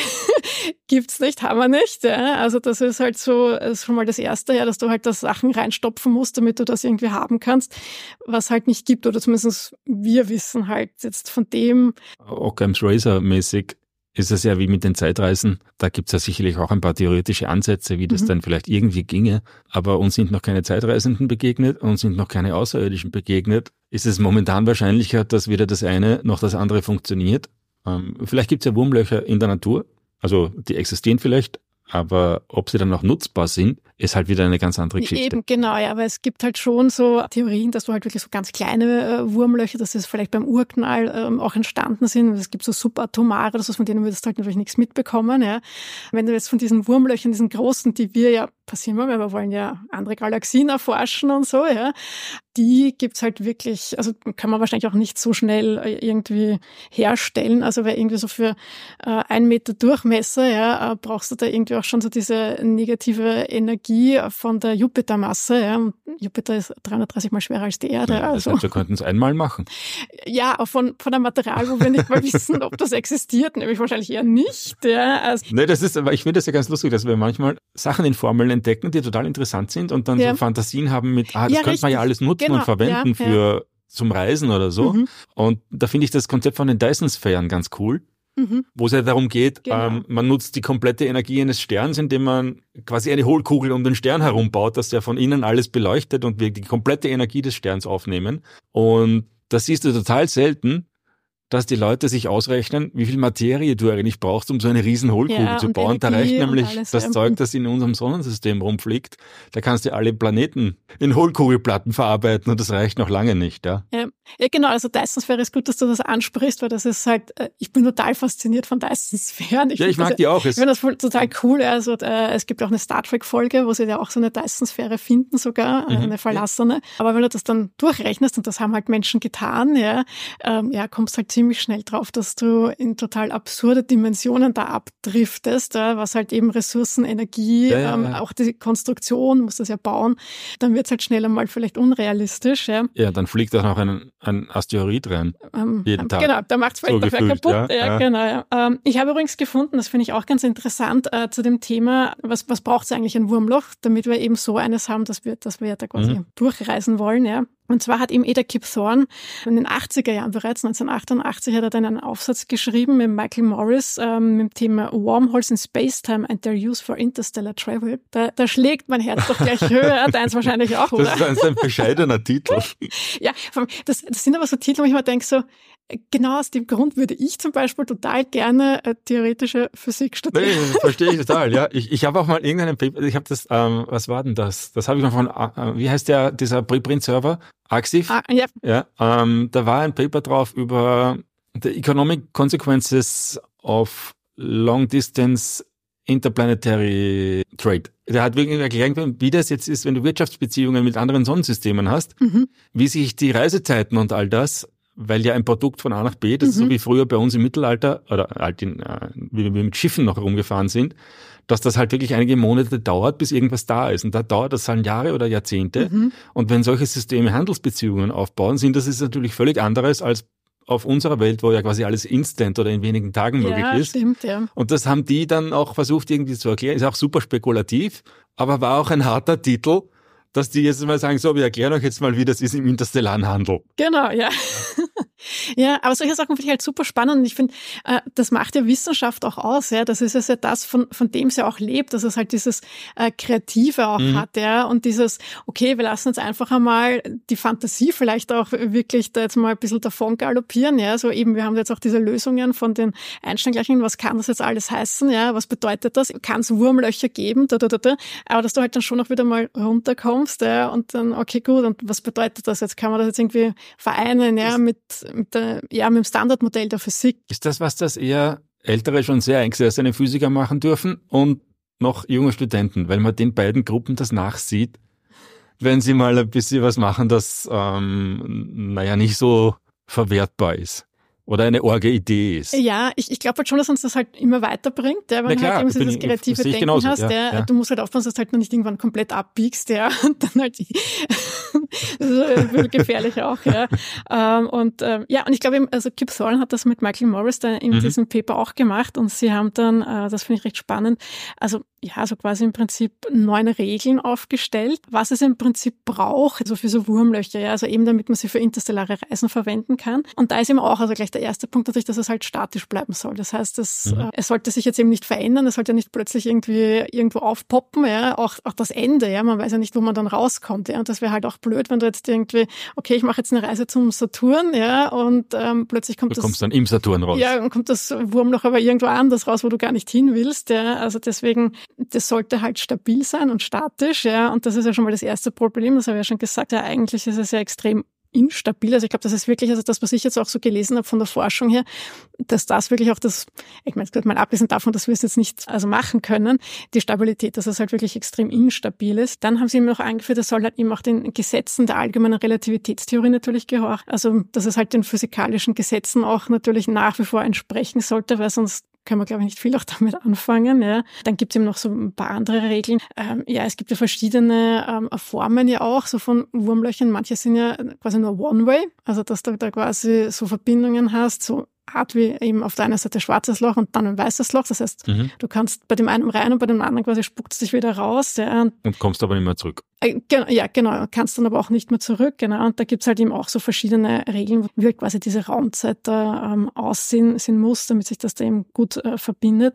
S1: gibt's nicht, haben wir nicht. Ja. Also das ist halt so, ist schon mal das Erste, ja, dass du halt da Sachen reinstopfen musst, damit du das irgendwie haben kannst, was halt nicht gibt, oder zumindest wir wissen halt jetzt von dem.
S2: Occam's Razor-mäßig ist es ja wie mit den Zeitreisen. Da gibt's ja sicherlich auch ein paar theoretische Ansätze, wie das dann vielleicht irgendwie ginge. Aber uns sind noch keine Zeitreisenden begegnet, uns sind noch keine Außerirdischen begegnet. Ist es momentan wahrscheinlicher, dass weder das eine noch das andere funktioniert? Vielleicht gibt es ja Wurmlöcher in der Natur, also die existieren vielleicht, aber ob sie dann auch nutzbar sind, ist halt wieder eine ganz andere Geschichte.
S1: Eben, genau, ja, aber es gibt halt schon so Theorien, dass du halt wirklich so ganz kleine Wurmlöcher, dass das vielleicht beim Urknall auch entstanden sind. Es gibt so subatomare, das ist, von denen würdest du halt natürlich nichts mitbekommen. Ja. Wenn du jetzt von diesen Wurmlöchern, diesen großen, die wir ja passieren wollen, weil wir wollen ja andere Galaxien erforschen und so, ja, die gibt's halt wirklich, also kann man wahrscheinlich auch nicht so schnell irgendwie herstellen. Also weil irgendwie so für 1 Meter Durchmesser, ja, brauchst du da irgendwie auch schon so diese negative Energie von der Jupitermasse. Ja. Und Jupiter ist 330 Mal schwerer als die Erde.
S2: Ja, das heißt, wir könnten es einmal machen.
S1: Ja, auch von einem Material, wo wir nicht mal wissen, ob das existiert, nämlich wahrscheinlich eher nicht. Ja. Also,
S2: nee, das ist, aber ich finde das ja ganz lustig, dass wir manchmal Sachen in Formeln entdecken, die total interessant sind und dann so Fantasien haben mit, das könnte man ja alles nutzen und verwenden für zum Reisen oder so. Und da finde ich das Konzept von den Dyson-Sphären ganz cool, wo es ja darum geht, man nutzt die komplette Energie eines Sterns, indem man quasi eine Hohlkugel um den Stern herum baut, dass der von innen alles beleuchtet und wir die komplette Energie des Sterns aufnehmen. Und das siehst du total selten, dass die Leute sich ausrechnen, wie viel Materie du eigentlich brauchst, um so eine riesen Hohlkugel zu bauen. Da reicht nämlich alles, das Zeug, das in unserem Sonnensystem rumfliegt. Da kannst du alle Planeten in Hohlkugelplatten verarbeiten und das reicht noch lange nicht. Ja,
S1: genau. Also Dyson-Sphäre ist gut, dass du das ansprichst, weil das ist halt, ich bin total fasziniert von Dyson-Sphären.
S2: Ich mag die auch.
S1: Ich finde das total cool. Also es gibt auch eine Star Trek-Folge, wo sie ja auch so eine Dyson-Sphäre finden sogar, eine verlassene. Aber wenn du das dann durchrechnest, und das haben halt Menschen getan, kommst halt ziemlich schnell drauf, dass du in total absurde Dimensionen da abdriftest, was halt eben Ressourcen, Energie, auch die Konstruktion, musst das ja bauen, dann wird es halt schnell einmal vielleicht unrealistisch. Ja,
S2: dann fliegt auch noch ein Asteroid rein, jeden Tag.
S1: Genau, da macht es vielleicht dafür kaputt. Genau. Ich habe übrigens gefunden, das finde ich auch ganz interessant, zu dem Thema, was braucht es eigentlich ein Wurmloch, damit wir eben so eines haben, dass wir da quasi durchreisen wollen, ja. Und zwar hat eben der Kip Thorne in den 80er Jahren bereits, 1988, hat er dann einen Aufsatz geschrieben mit Michael Morris mit dem Thema Wormholes in Space-Time and their use for interstellar travel. Da schlägt mein Herz doch gleich höher, deins wahrscheinlich auch, oder?
S2: Das ist ein bescheidener Titel.
S1: Ja, das sind aber so Titel, wo ich mir denke so, genau aus dem Grund würde ich zum Beispiel total gerne theoretische Physik studieren.
S2: Nee, verstehe ich total, ja. Ich habe auch mal irgendeinen Paper, ich habe das, was war denn das? Das habe ich noch von, wie heißt dieser Preprint-Server? Axif? Ja. Da war ein Paper drauf über the economic consequences of long distance interplanetary trade. Der hat wirklich erklärt, wie das jetzt ist, wenn du Wirtschaftsbeziehungen mit anderen Sonnensystemen hast, wie sich die Reisezeiten und all das, weil ja ein Produkt von A nach B, das ist so wie früher bei uns im Mittelalter, oder wie wir mit Schiffen noch rumgefahren sind, dass das halt wirklich einige Monate dauert, bis irgendwas da ist. Und da dauert das halt Jahre oder Jahrzehnte. Und wenn solche Systeme Handelsbeziehungen aufbauen, das ist natürlich völlig anderes als auf unserer Welt, wo ja quasi alles instant oder in wenigen Tagen möglich ist.
S1: Stimmt, ja.
S2: Und das haben die dann auch versucht irgendwie zu erklären. Ist auch super spekulativ, aber war auch ein harter Titel, dass die jetzt mal sagen, so, wir erklären euch jetzt mal, wie das ist im interstellaren Handel.
S1: Genau, ja. Ja, aber solche Sachen finde ich halt super spannend und ich finde, das macht ja Wissenschaft auch aus, ja. Das ist ja das, von dem es ja auch lebt, dass es halt dieses Kreative auch hat, ja. Und dieses, okay, wir lassen jetzt einfach einmal die Fantasie vielleicht auch wirklich da jetzt mal ein bisschen davon galoppieren, ja. So eben, wir haben jetzt auch diese Lösungen von den Einstein-Gleichungen, was kann das jetzt alles heißen, ja. Was bedeutet das? Kann es Wurmlöcher geben? Aber dass du halt dann schon noch wieder mal runterkommst, ja. Und dann, okay, gut, und was bedeutet das jetzt? Kann man das jetzt irgendwie vereinen, ja, mit dem Standardmodell der Physik.
S2: Ist das, was das eher Ältere, schon sehr eingesessene Physiker machen dürfen und noch junge Studenten, weil man den beiden Gruppen das nachsieht, wenn sie mal ein bisschen was machen, das nicht so verwertbar ist. Oder eine orge Idee ist.
S1: Ja, ich glaube halt schon, dass uns das halt immer weiterbringt, ja, wenn du halt eben so dieses kreative Denken genauso, hast. Ja. Du musst halt aufpassen, dass du halt noch nicht irgendwann komplett abbiegst, ja, und dann halt das ist gefährlich auch, ja. Und ich glaube eben, also Kip Thorne hat das mit Michael Morris da in diesem Paper auch gemacht und sie haben dann, das finde ich recht spannend, also so quasi im Prinzip 9 Regeln aufgestellt, was es im Prinzip braucht, also für so Wurmlöcher, ja, also eben damit man sie für interstellare Reisen verwenden kann. Und da ist eben auch, also gleich der erste Punkt natürlich, dass es halt statisch bleiben soll. Das heißt, es sollte sich jetzt eben nicht verändern, es sollte nicht plötzlich irgendwie irgendwo aufpoppen, ja, auch das Ende, ja, man weiß ja nicht, wo man dann rauskommt, ja, und das wäre halt auch blöd, wenn du jetzt irgendwie, okay, ich mache jetzt eine Reise zum Saturn, ja, und plötzlich kommt
S2: du kommst dann im Saturn raus.
S1: Ja, und kommt das Wurmloch aber irgendwo anders raus, wo du gar nicht hin willst, ja, also deswegen, das sollte halt stabil sein und statisch, ja, und das ist ja schon mal das erste Problem, das habe ich ja schon gesagt, ja, eigentlich ist es ja extrem instabil. Also ich glaube, das ist wirklich, also das, was ich jetzt auch so gelesen habe von der Forschung her, dass das wirklich auch das, ich meine, mal abgesehen davon, dass wir es jetzt nicht machen können, die Stabilität, dass es halt wirklich extrem instabil ist. Dann haben sie eben noch eingeführt, das soll halt eben auch den Gesetzen der allgemeinen Relativitätstheorie natürlich gehorchen. Also dass es halt den physikalischen Gesetzen auch natürlich nach wie vor entsprechen sollte, weil sonst können wir, glaube ich, nicht viel auch damit anfangen. Ja. Dann gibt es eben noch so ein paar andere Regeln. Es gibt ja verschiedene Formen ja auch, so von Wurmlöchern. Manche sind ja quasi nur One-Way, also dass du da quasi so Verbindungen hast, so Art wie eben auf der einen Seite schwarzes Loch und dann ein weißes Loch. Das heißt, du kannst bei dem einen rein und bei dem anderen quasi spuckt es dich wieder raus. Ja. Und
S2: kommst aber nicht mehr zurück.
S1: Ja, genau. Kannst dann aber auch nicht mehr zurück. Genau. Und da gibt's halt eben auch so verschiedene Regeln, wie halt quasi diese Raumzeit da aussehen muss, damit sich das da eben gut verbindet.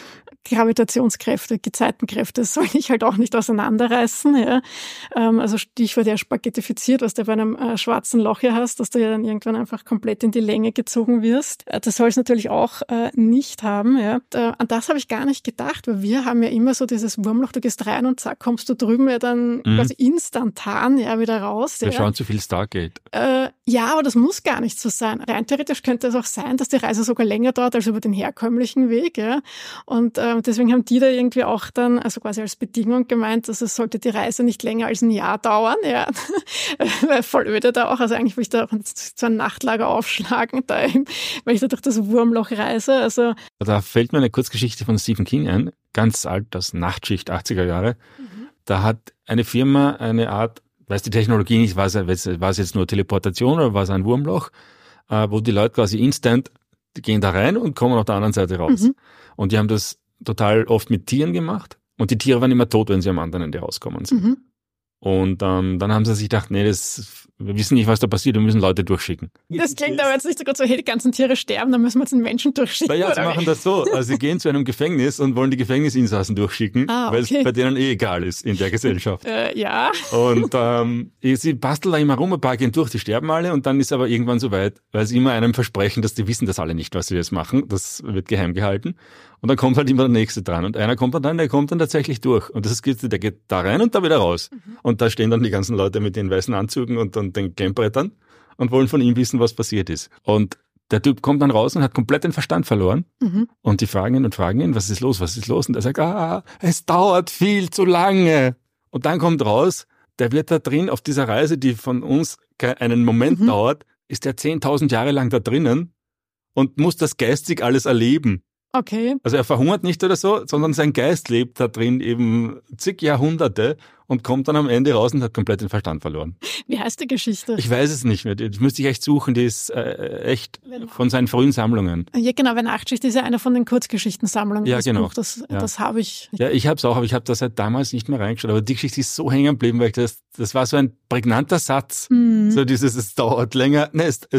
S1: Gravitationskräfte, Gezeitenkräfte, das soll ich halt auch nicht auseinanderreißen. Ja. Also Stichwort ja spaghettifiziert, was du bei einem schwarzen Loch hier hast, dass du ja dann irgendwann einfach komplett in die Länge gezogen wirst. Das soll es natürlich auch nicht haben. Ja. An das habe ich gar nicht gedacht, weil wir haben ja immer so dieses Wurmloch, du gehst rein und zack, kommst du drüben ja dann quasi instantan wieder raus.
S2: Wir schauen zu viel Stargate.
S1: Ja, aber das muss gar nicht so sein. Rein theoretisch könnte es auch sein, dass die Reise sogar länger dauert als über den herkömmlichen Weg. Ja. Und deswegen haben die da irgendwie auch dann, also quasi als Bedingung gemeint, dass es sollte die Reise nicht länger als ein Jahr dauern. Ja. Weil voll öde da auch. Also eigentlich will ich da auch so ein Nachtlager aufschlagen, da eben, weil ich da durch das Wurmloch reise. Also
S2: da fällt mir eine Kurzgeschichte von Stephen King ein, ganz alt, das Nachtschicht 80er Jahre. Da hat eine Firma eine Art, weiß die Technologie nicht, war es jetzt nur Teleportation oder war es ein Wurmloch, wo die Leute quasi instant, die gehen da rein und kommen auf der anderen Seite raus. Und die haben das total oft mit Tieren gemacht und die Tiere waren immer tot, wenn sie am anderen Ende rauskommen sind. Und dann haben sie sich gedacht, nee, wir wissen nicht, was da passiert, wir müssen Leute durchschicken.
S1: Das klingt aber jetzt nicht so gut so, hey, die ganzen Tiere sterben, dann müssen wir jetzt einen Menschen durchschicken.
S2: Naja, sie machen das so. Also sie gehen zu einem Gefängnis und wollen die Gefängnisinsassen durchschicken, weil es bei denen egal ist in der Gesellschaft.
S1: Ja.
S2: Und sie basteln da immer rum, ein paar gehen durch, die sterben alle und dann ist aber irgendwann soweit, weil sie immer einem versprechen, dass die wissen das alle nicht, was sie jetzt machen. Das wird geheim gehalten. Und dann kommt halt immer der Nächste dran. Und einer kommt dann, der kommt dann tatsächlich durch. Und der geht da rein und da wieder raus. Und da stehen dann die ganzen Leute mit den weißen Anzügen und dann den Klemmbrettern und wollen von ihm wissen, was passiert ist. Und der Typ kommt dann raus und hat komplett den Verstand verloren. Und die fragen ihn, was ist los? Und er sagt, es dauert viel zu lange. Und dann kommt raus, der wird da drin auf dieser Reise, die von uns einen Moment dauert, ist der 10.000 Jahre lang da drinnen und muss das geistig alles erleben.
S1: Okay.
S2: Also er verhungert nicht oder so, sondern sein Geist lebt da drin eben zig Jahrhunderte und kommt dann am Ende raus und hat komplett den Verstand verloren.
S1: Wie heißt die Geschichte?
S2: Ich weiß es nicht mehr. Das müsste ich echt suchen. Die ist echt von seinen frühen Sammlungen.
S1: Ja, genau, weil Nachtschicht ist ja eine von den Kurzgeschichtensammlungen.
S2: Ja, genau.
S1: Buch, das habe ich.
S2: Ja, ich habe es auch, aber ich habe das seit damals nicht mehr reingeschaut. Aber die Geschichte ist so hängen geblieben, weil das war so ein prägnanter Satz. So dieses, es dauert länger,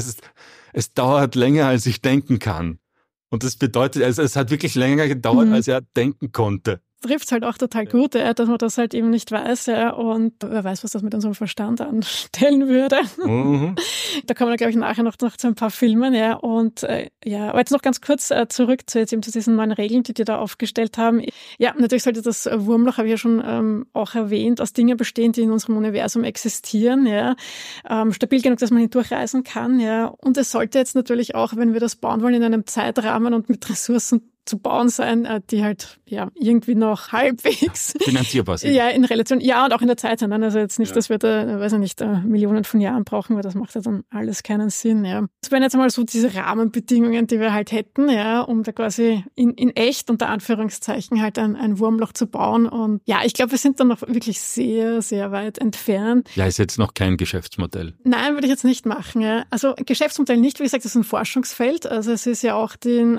S2: es dauert länger, als ich denken kann. Und das bedeutet, also es hat wirklich länger gedauert, als er denken konnte.
S1: Trifft halt auch total gut, dass man das halt eben nicht weiß, ja, und wer weiß, was das mit unserem Verstand anstellen würde. Da kommen wir, glaube ich, nachher noch zu ein paar Filmen, ja, und aber jetzt noch ganz kurz zurück zu diesen 9 Regeln, die da aufgestellt haben. Ja, natürlich sollte das Wurmloch, habe ich ja schon auch erwähnt, aus Dingen bestehen, die in unserem Universum existieren, ja, stabil genug, dass man hindurchreisen kann, ja, und es sollte jetzt natürlich auch, wenn wir das bauen wollen, in einem Zeitrahmen und mit Ressourcen zu bauen sein, die halt irgendwie noch halbwegs
S2: finanzierbar sind.
S1: Ja, in Relation, und auch in der Zeit sind. Also jetzt nicht, dass wir da, weiß ich nicht, Millionen von Jahren brauchen, weil das macht ja dann alles keinen Sinn. Ja. Das wären jetzt mal so diese Rahmenbedingungen, die wir halt hätten, um da quasi in echt unter Anführungszeichen halt ein Wurmloch zu bauen. Und ja, ich glaube, wir sind dann noch wirklich sehr, sehr weit entfernt.
S2: Ja, ist jetzt noch kein Geschäftsmodell.
S1: Nein, würde ich jetzt nicht machen. Ja. Also Geschäftsmodell nicht, wie gesagt, das ist ein Forschungsfeld. Also es ist ja auch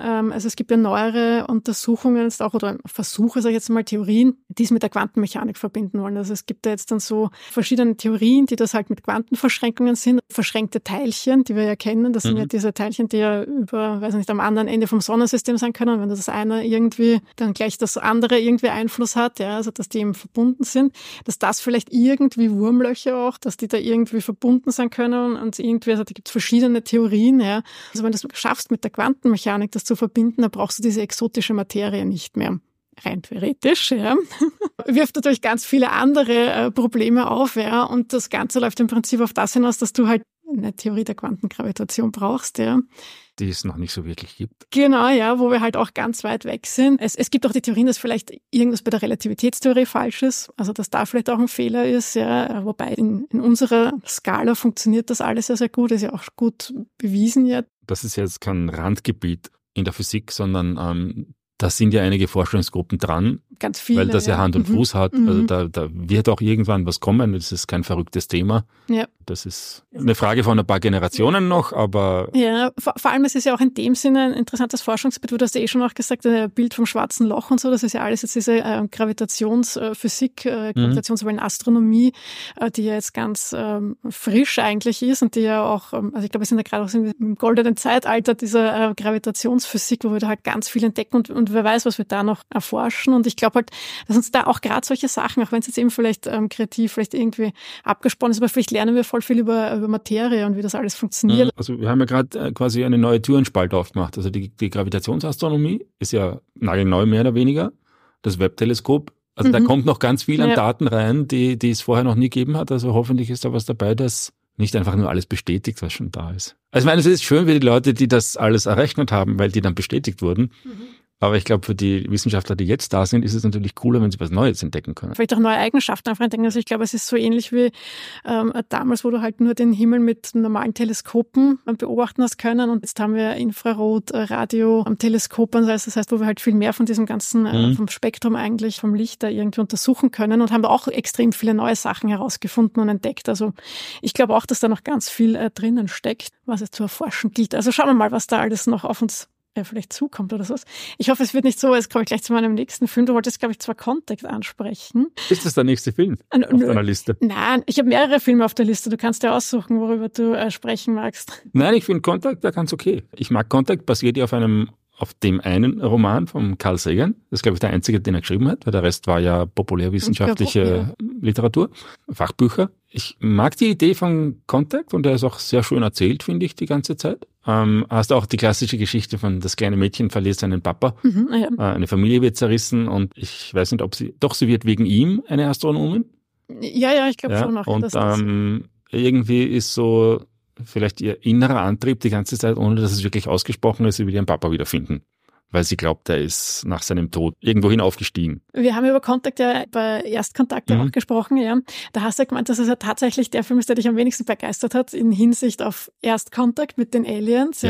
S1: es gibt ja neuere Untersuchungen jetzt auch oder Versuche, sage ich jetzt mal, Theorien, die es mit der Quantenmechanik verbinden wollen. Also es gibt ja jetzt dann so verschiedene Theorien, die das halt mit Quantenverschränkungen sind. Verschränkte Teilchen, die wir ja kennen, das sind ja diese Teilchen, die ja über, weiß nicht, am anderen Ende vom Sonnensystem sein können. Wenn das eine irgendwie dann gleich das andere irgendwie Einfluss hat, also dass die eben verbunden sind, dass das vielleicht irgendwie Wurmlöcher auch, dass die da irgendwie verbunden sein können und irgendwie, also da gibt es verschiedene Theorien, Also wenn du es schaffst, mit der Quantenmechanik das zu verbinden, dann brauchst du diese exotische Materie nicht mehr. Rein theoretisch, wirft natürlich ganz viele andere Probleme auf, und das Ganze läuft im Prinzip auf das hinaus, dass du halt eine Theorie der Quantengravitation brauchst,
S2: Die es noch nicht so wirklich gibt.
S1: Genau, wo wir halt auch ganz weit weg sind. Es gibt auch die Theorien, dass vielleicht irgendwas bei der Relativitätstheorie falsch ist, also dass da vielleicht auch ein Fehler ist, wobei in unserer Skala funktioniert das alles sehr, sehr gut, ist ja auch gut bewiesen jetzt.
S2: Das ist jetzt kein Randgebiet in der Physik, sondern da sind ja einige Forschungsgruppen dran,
S1: ganz viele,
S2: weil das ja Hand und Fuß hat. Also da wird auch irgendwann was kommen. Das ist kein verrücktes Thema. Ja. Das ist eine Frage von ein paar Generationen noch, aber...
S1: Ja, vor allem ist es ja auch in dem Sinne ein interessantes Forschungsgebiet. Du hast ja schon auch gesagt, ein Bild vom schwarzen Loch und so, das ist ja alles jetzt diese Gravitationsphysik, Gravitationswellenastronomie, die ja jetzt ganz frisch eigentlich ist und die ja auch, also ich glaube, wir sind ja gerade auch im goldenen Zeitalter dieser Gravitationsphysik, wo wir da halt ganz viel entdecken und wer weiß, was wir da noch erforschen. Und ich glaube halt, dass uns da auch gerade solche Sachen, auch wenn es jetzt eben vielleicht kreativ, vielleicht irgendwie abgesponnen ist, aber vielleicht lernen wir voll viel über Materie und wie das alles funktioniert.
S2: Also wir haben ja gerade quasi eine neue Tür und Spalt aufgemacht. Also die Gravitationsastronomie ist ja nagelneu mehr oder weniger. Das Webb-Teleskop. Also da kommt noch ganz viel an Daten rein, die es vorher noch nie gegeben hat. Also hoffentlich ist da was dabei, das nicht einfach nur alles bestätigt, was schon da ist. Also ich meine, es ist schön für die Leute, die das alles errechnet haben, weil die dann bestätigt wurden. Aber ich glaube, für die Wissenschaftler, die jetzt da sind, ist es natürlich cooler, wenn sie was Neues entdecken können.
S1: Vielleicht auch neue Eigenschaften einfach entdecken. Also ich glaube, es ist so ähnlich wie damals, wo du halt nur den Himmel mit normalen Teleskopen beobachten hast können. Und jetzt haben wir Infrarot, Radio am Teleskop. Das heißt, wo wir halt viel mehr von diesem ganzen, vom Spektrum eigentlich, vom Licht da irgendwie untersuchen können und haben da auch extrem viele neue Sachen herausgefunden und entdeckt. Also ich glaube auch, dass da noch ganz viel drinnen steckt, was es zu erforschen gilt. Also schauen wir mal, was da alles noch auf uns vielleicht zukommt oder sowas. Ich hoffe, es wird nicht so, jetzt komme ich gleich zu meinem nächsten Film. Du wolltest, glaube ich, zwar Contact ansprechen.
S2: Ist das der nächste Film auf deiner Liste?
S1: Nein, ich habe mehrere Filme auf der Liste. Du kannst ja aussuchen, worüber du sprechen magst.
S2: Nein, ich finde Contact da ganz okay. Ich mag Contact, basiert ja auf dem einen Roman von Carl Sagan. Das ist, glaube ich, der einzige, den er geschrieben hat, weil der Rest war ja populärwissenschaftliche Literatur, Fachbücher. Ich mag die Idee von Contact und der ist auch sehr schön erzählt, finde ich, die ganze Zeit. Hast auch die klassische Geschichte von das kleine Mädchen verliert seinen Papa. Eine Familie wird zerrissen und ich weiß nicht, sie wird wegen ihm eine Astronomin.
S1: Ja, ich glaube schon noch.
S2: Und irgendwie ist so vielleicht ihr innerer Antrieb die ganze Zeit, ohne dass es wirklich ausgesprochen ist, sie will ihren Papa wiederfinden. Weil sie glaubt, er ist nach seinem Tod irgendwohin aufgestiegen.
S1: Wir haben über Contact bei Erstkontakt auch gesprochen, Da hast du ja gemeint, dass es ja tatsächlich der Film ist, der dich am wenigsten begeistert hat in Hinsicht auf Erstkontakt mit den Aliens,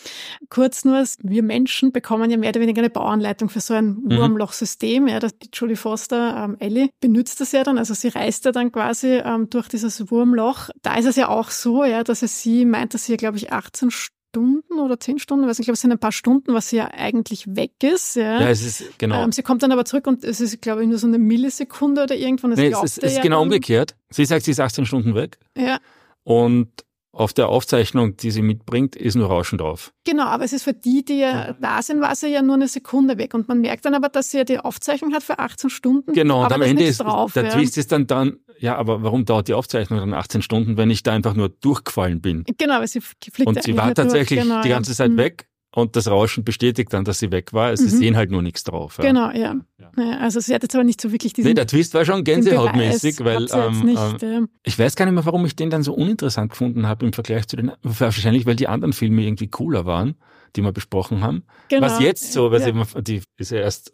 S1: Kurz nur, wir Menschen bekommen ja mehr oder weniger eine Bauanleitung für so ein Wurmlochsystem, die Jodie Foster, Ellie, benutzt das ja dann, also sie reist ja dann quasi durch dieses Wurmloch. Da ist es ja auch so, dass sie meint, dass sie, glaube ich, 18 Stunden oder 10 Stunden, ich glaube, es sind ein paar Stunden, was sie ja eigentlich weg ist. Ja,
S2: es ist, genau.
S1: Sie kommt dann aber zurück und es ist, glaube ich, nur so eine Millisekunde oder irgendwann.
S2: Es ist genau umgekehrt. Sie sagt, sie ist 18 Stunden weg.
S1: Ja.
S2: Und auf der Aufzeichnung, die sie mitbringt, ist nur Rauschen drauf.
S1: Genau, aber es ist für die ja da sind, war sie ja nur eine Sekunde weg. Und man merkt dann aber, dass sie ja die Aufzeichnung hat für 18 Stunden.
S2: Genau, und am Ende ist
S1: drauf,
S2: der Twist ist dann, aber warum dauert die Aufzeichnung dann 18 Stunden, wenn ich da einfach nur durchgefallen bin?
S1: Genau, weil sie fliegt.
S2: Und sie war tatsächlich die ganze Zeit weg und das Rauschen bestätigt dann, dass sie weg war. Sie sehen halt nur nichts drauf. Ja.
S1: Genau, ja. Also sie hat jetzt aber nicht so wirklich diesen...
S2: Nee, der Twist war schon gänsehautmäßig, weil
S1: nicht,
S2: ich weiß gar nicht mehr, warum ich den dann so uninteressant gefunden habe im Vergleich zu den... Wahrscheinlich, weil die anderen Filme irgendwie cooler waren, die wir besprochen haben. Genau. Was jetzt so, weil die ist ja erst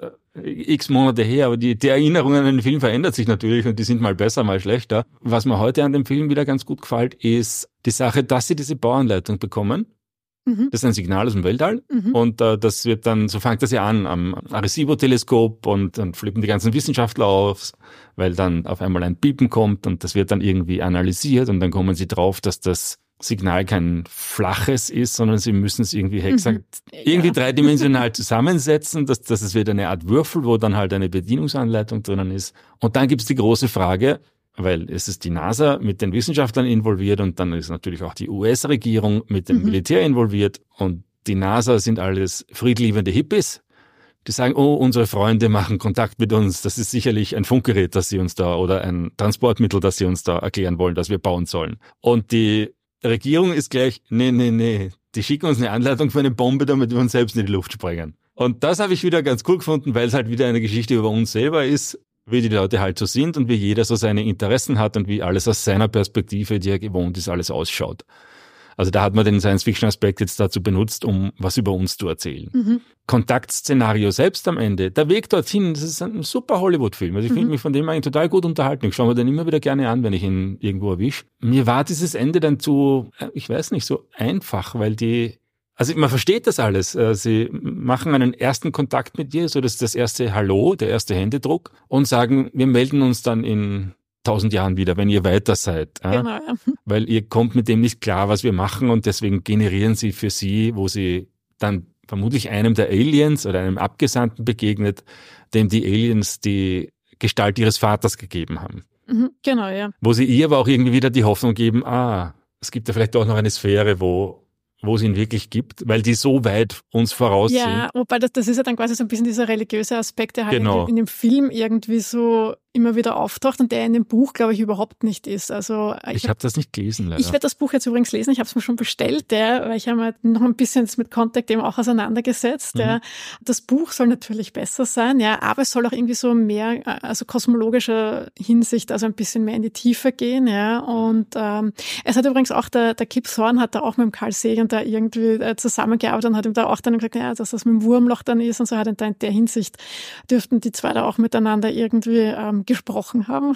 S2: x Monate her, aber die Erinnerungen an den Film verändert sich natürlich und die sind mal besser, mal schlechter. Was mir heute an dem Film wieder ganz gut gefällt, ist die Sache, dass sie diese Bauanleitung bekommen. Das ist ein Signal aus dem Weltall und das wird dann, so fängt das ja an am Arecibo-Teleskop und dann flippen die ganzen Wissenschaftler auf, weil dann auf einmal ein Piepen kommt und das wird dann irgendwie analysiert und dann kommen sie drauf, dass das Signal kein flaches ist, sondern sie müssen es irgendwie irgendwie dreidimensional zusammensetzen, dass es wird eine Art Würfel, wo dann halt eine Bedienungsanleitung drinnen ist. Und dann gibt es die große Frage, weil es ist die NASA mit den Wissenschaftlern involviert und dann ist natürlich auch die US-Regierung mit dem Militär involviert und die NASA sind alles friedliebende Hippies, die sagen, oh, unsere Freunde machen Kontakt mit uns, das ist sicherlich ein Funkgerät, das sie uns da oder ein Transportmittel, das sie uns da erklären wollen, das wir bauen sollen. Und die Regierung ist gleich, nee, die schicken uns eine Anleitung für eine Bombe, damit wir uns selbst in die Luft sprengen. Und das habe ich wieder ganz cool gefunden, weil es halt wieder eine Geschichte über uns selber ist, wie die Leute halt so sind und wie jeder so seine Interessen hat und wie alles aus seiner Perspektive, die er gewohnt ist, alles ausschaut. Also da hat man den Science-Fiction-Aspekt jetzt dazu benutzt, um was über uns zu erzählen. Kontaktszenario selbst am Ende, der Weg dorthin, das ist ein super Hollywood-Film. Also ich finde mich von dem eigentlich total gut unterhalten. Ich schaue mir den immer wieder gerne an, wenn ich ihn irgendwo erwische. Mir war dieses Ende dann zu, ich weiß nicht, so einfach, weil also man versteht das alles. Sie machen einen ersten Kontakt mit dir, so das ist das erste Hallo, der erste Händedruck und sagen, wir melden uns dann in 1000 Jahren wieder, wenn ihr weiter seid.
S1: Genau, ja.
S2: Weil ihr kommt mit dem nicht klar, was wir machen und deswegen generieren sie für sie, wo sie dann vermutlich einem der Aliens oder einem Abgesandten begegnet, dem die Aliens die Gestalt ihres Vaters gegeben haben.
S1: Genau, ja.
S2: Wo sie ihr aber auch irgendwie wieder die Hoffnung geben, es gibt ja vielleicht auch noch eine Sphäre, wo es ihn wirklich gibt, weil die so weit uns voraus sind.
S1: Ja, wobei das ist ja dann quasi so ein bisschen dieser religiöse Aspekt, der halt in dem Film irgendwie so immer wieder auftaucht und der in dem Buch, glaube ich, überhaupt nicht ist. Also
S2: ich habe das nicht gelesen, leider.
S1: Ich werde das Buch jetzt übrigens lesen, ich habe es mir schon bestellt, weil ich habe mir noch ein bisschen mit Contact eben auch auseinandergesetzt. Das Buch soll natürlich besser sein, aber es soll auch irgendwie so mehr, also kosmologischer Hinsicht, also ein bisschen mehr in die Tiefe gehen. Und es hat übrigens auch, der Kip Thorne hat da auch mit dem Carl Sagan da irgendwie zusammengearbeitet und hat ihm da auch dann gesagt, dass das mit dem Wurmloch dann ist und so, hat in der Hinsicht dürften die zwei da auch miteinander irgendwie gesprochen haben.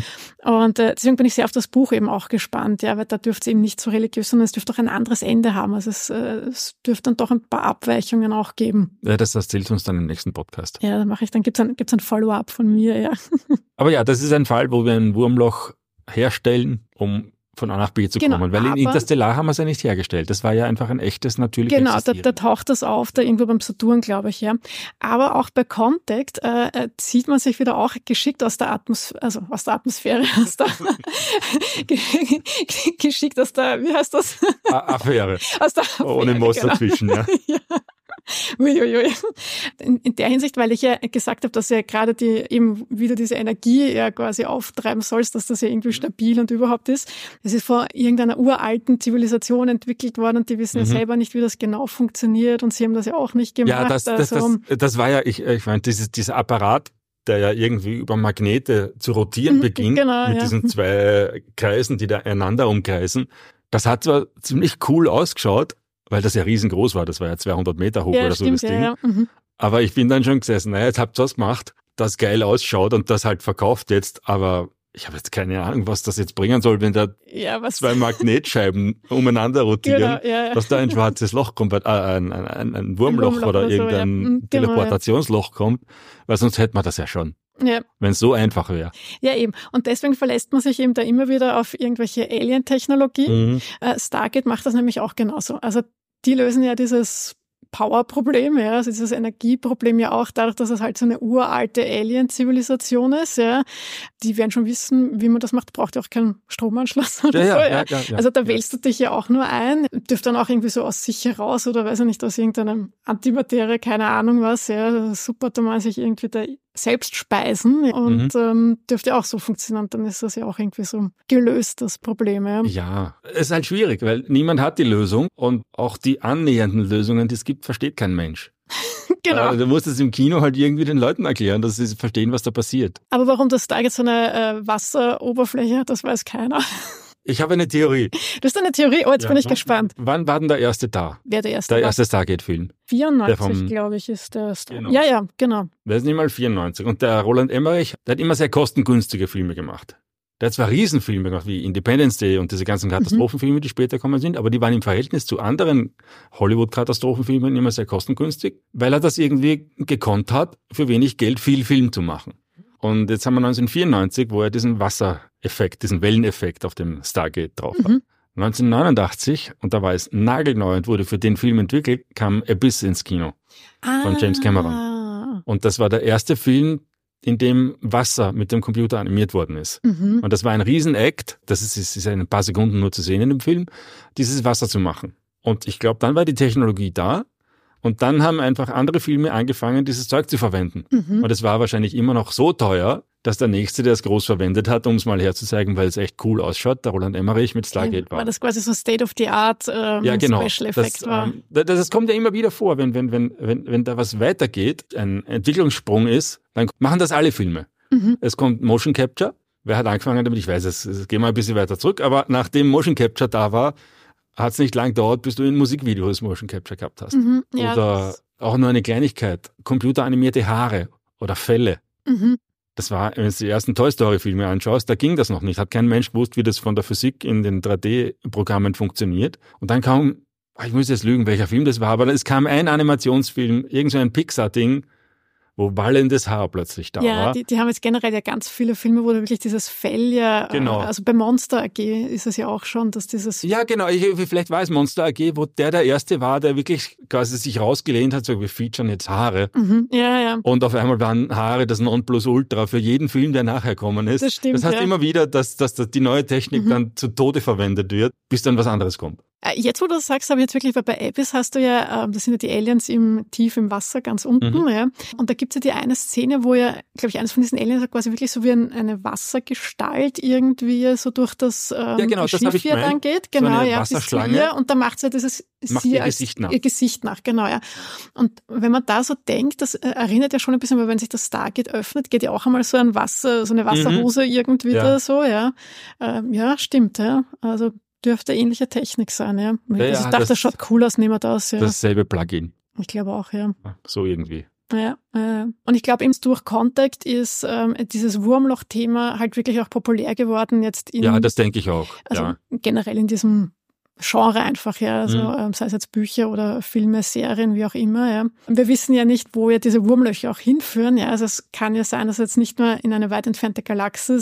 S1: Und deswegen bin ich sehr auf das Buch eben auch gespannt, weil da dürfte es eben nicht so religiös, sondern es dürfte auch ein anderes Ende haben. Also es dürfte dann doch ein paar Abweichungen auch geben.
S2: Ja, das erzählt uns dann im nächsten Podcast.
S1: Ja, dann gibt's ein Follow-up von mir, ja.
S2: Aber ja, das ist ein Fall, wo wir ein Wurmloch herstellen, um von A nach B zu kommen. Weil in Interstellar haben wir es ja nicht hergestellt. Das war ja einfach ein echtes, natürliches
S1: Genau, da taucht das auf, da irgendwo beim Saturn, glaube ich, ja. Aber auch bei Contact zieht man sich wieder auch geschickt aus der Atmosphäre, geschickt aus der, wie heißt das?
S2: Affäre.
S1: Aus der Affäre,
S2: ohne Moos dazwischen, ja.
S1: Uiuiui. In der Hinsicht, weil ich ja gesagt habe, dass ja gerade eben wieder diese Energie ja quasi auftreiben sollst, dass das ja irgendwie stabil und überhaupt ist. Es ist vor irgendeiner uralten Zivilisation entwickelt worden und die wissen ja selber nicht, wie das genau funktioniert und sie haben das ja auch nicht gemacht.
S2: Ja, das war ja, ich meine, dieser Apparat, der ja irgendwie über Magnete zu rotieren beginnt, mit diesen zwei Kreisen, die da einander umkreisen. Das hat zwar ziemlich cool ausgeschaut, weil das ja riesengroß war, das war ja 200 Meter hoch oder so das Ding. Ja. Aber ich bin dann schon gesessen, jetzt habt ihr was gemacht, das geil ausschaut und das halt verkauft jetzt, aber ich habe jetzt keine Ahnung, was das jetzt bringen soll, wenn da zwei Magnetscheiben umeinander rotieren, dass da ein schwarzes Loch kommt, ein Wurmloch oder irgendein Teleportationsloch kommt, weil sonst hätte man das ja schon. Ja. Wenn es so einfach wäre.
S1: Ja, eben. Und deswegen verlässt man sich eben da immer wieder auf irgendwelche Alien-Technologie. Stargate macht das nämlich auch genauso. Also die lösen ja dieses Power-Problem, also dieses Energieproblem ja auch dadurch, dass es halt so eine uralte Alien-Zivilisation ist, Die werden schon wissen, wie man das macht, braucht ja auch keinen Stromanschluss oder so. Also da wählst du dich ja auch nur ein, dürft dann auch irgendwie so aus sich heraus oder weiß ich nicht, aus irgendeinem Antimaterie, keine Ahnung was, Superatoman sich irgendwie da selbst speisen und dürfte auch so funktionieren. Dann ist das ja auch irgendwie so gelöst, das Problem.
S2: Ja, es ist halt schwierig, weil niemand hat die Lösung und auch die annähernden Lösungen, die es gibt, versteht kein Mensch.
S1: Genau.
S2: Du musst es im Kino halt irgendwie den Leuten erklären, dass sie verstehen, was da passiert.
S1: Aber warum das Stargate so eine Wasseroberfläche hat, das weiß keiner.
S2: Ich habe eine Theorie.
S1: Du hast eine Theorie? Oh, jetzt bin ich gespannt.
S2: Wann war denn der erste da?
S1: Wer der erste
S2: Der
S1: war?
S2: erste Stargate-Film.
S1: 94, glaube ich, ist der Stargate.
S2: Genau.
S1: Ja, genau.
S2: Der ist nicht mal 94. Und der Roland Emmerich, der hat immer sehr kostengünstige Filme gemacht. Der hat zwar Riesenfilme gemacht, wie Independence Day und diese ganzen Katastrophenfilme, die später gekommen sind, aber die waren im Verhältnis zu anderen Hollywood-Katastrophenfilmen immer sehr kostengünstig, weil er das irgendwie gekonnt hat, für wenig Geld viel Film zu machen. Und jetzt haben wir 1994, wo er diesen Wassereffekt, diesen Welleneffekt auf dem Stargate drauf hat. 1989, und da war es nagelneu und wurde für den Film entwickelt, kam Abyss ins Kino von James Cameron. Und das war der erste Film, in dem Wasser mit dem Computer animiert worden ist. Und das war ein Riesen-Act, das ist in ein paar Sekunden nur zu sehen in dem Film, dieses Wasser zu machen. Und ich glaube, dann war die Technologie da und dann haben einfach andere Filme angefangen, dieses Zeug zu verwenden. Und es war wahrscheinlich immer noch so teuer, dass der Nächste, der es groß verwendet hat, um es mal herzuzeigen, weil es echt cool ausschaut, der Roland Emmerich mit Stargate war.
S1: Weil das quasi so State-of-the-Art Special-Effekt war.
S2: Das kommt ja immer wieder vor, wenn da was weitergeht, ein Entwicklungssprung ist, dann machen das alle Filme. Es kommt Motion Capture. Wer hat angefangen damit? Ich weiß es, gehen wir ein bisschen weiter zurück, aber nachdem Motion Capture da war, hat es nicht lang gedauert, bis du in Musikvideos Motion Capture gehabt hast.
S1: Ja,
S2: oder auch nur eine Kleinigkeit, computeranimierte Haare oder Felle. Das war, wenn du die ersten Toy-Story-Filme anschaust, da ging das noch nicht. Hat kein Mensch gewusst, wie das von der Physik in den 3D-Programmen funktioniert. Und dann kam, ich muss jetzt lügen, welcher Film das war, aber es kam ein Animationsfilm, irgend so ein Pixar-Ding, wo wallendes Haar plötzlich da war.
S1: Ja, die haben jetzt generell ja ganz viele Filme, wo da wirklich dieses Fell
S2: genau.
S1: Also bei Monster AG ist es ja auch schon, dass dieses...
S2: Ja, genau, vielleicht war es Monster AG, wo der erste war, der wirklich quasi sich rausgelehnt hat, so, wir featuren jetzt Haare.
S1: Ja.
S2: Und auf einmal waren Haare das Nonplusultra für jeden Film, der nachher kommen ist.
S1: Das stimmt,
S2: das heißt immer wieder, dass die neue Technik dann zu Tode verwendet wird, bis dann was anderes kommt.
S1: Jetzt, wo du das sagst, habe ich jetzt wirklich, weil bei Abyss hast du ja, das sind ja die Aliens tief im Wasser, ganz unten, ja. Und da gibt's ja die eine Szene, wo ja, glaube ich, eines von diesen Aliens quasi wirklich so wie eine Wassergestalt irgendwie so durch das Schiff hier dann geht. Genau,
S2: so eine
S1: ja.
S2: Wasserschlange.
S1: Und da macht sie ja dieses
S2: ihr Gesicht nach.
S1: Ihr Gesicht nach, genau, ja. Und wenn man da so denkt, das erinnert ja schon ein bisschen, weil wenn sich das Stargate öffnet, geht ja auch einmal so ein Wasser, so eine Wasserhose irgendwie da so, ja. Ja, stimmt, ja. Also dürfte ähnliche Technik sein, ja. Ich dachte, das schaut cool aus, nehmen wir das, ja.
S2: Dasselbe Plugin.
S1: Ich glaube auch, ja.
S2: So irgendwie.
S1: Ja, und ich glaube eben durch Contact ist dieses Wurmloch-Thema halt wirklich auch populär geworden jetzt
S2: ja, das denke ich auch.
S1: Also generell in diesem Genre einfach, ja, also sei es jetzt Bücher oder Filme, Serien, wie auch immer, ja. Und wir wissen ja nicht, wo ja diese Wurmlöcher auch hinführen, ja, also es kann ja sein, dass es jetzt nicht nur in eine weit entfernte Galaxie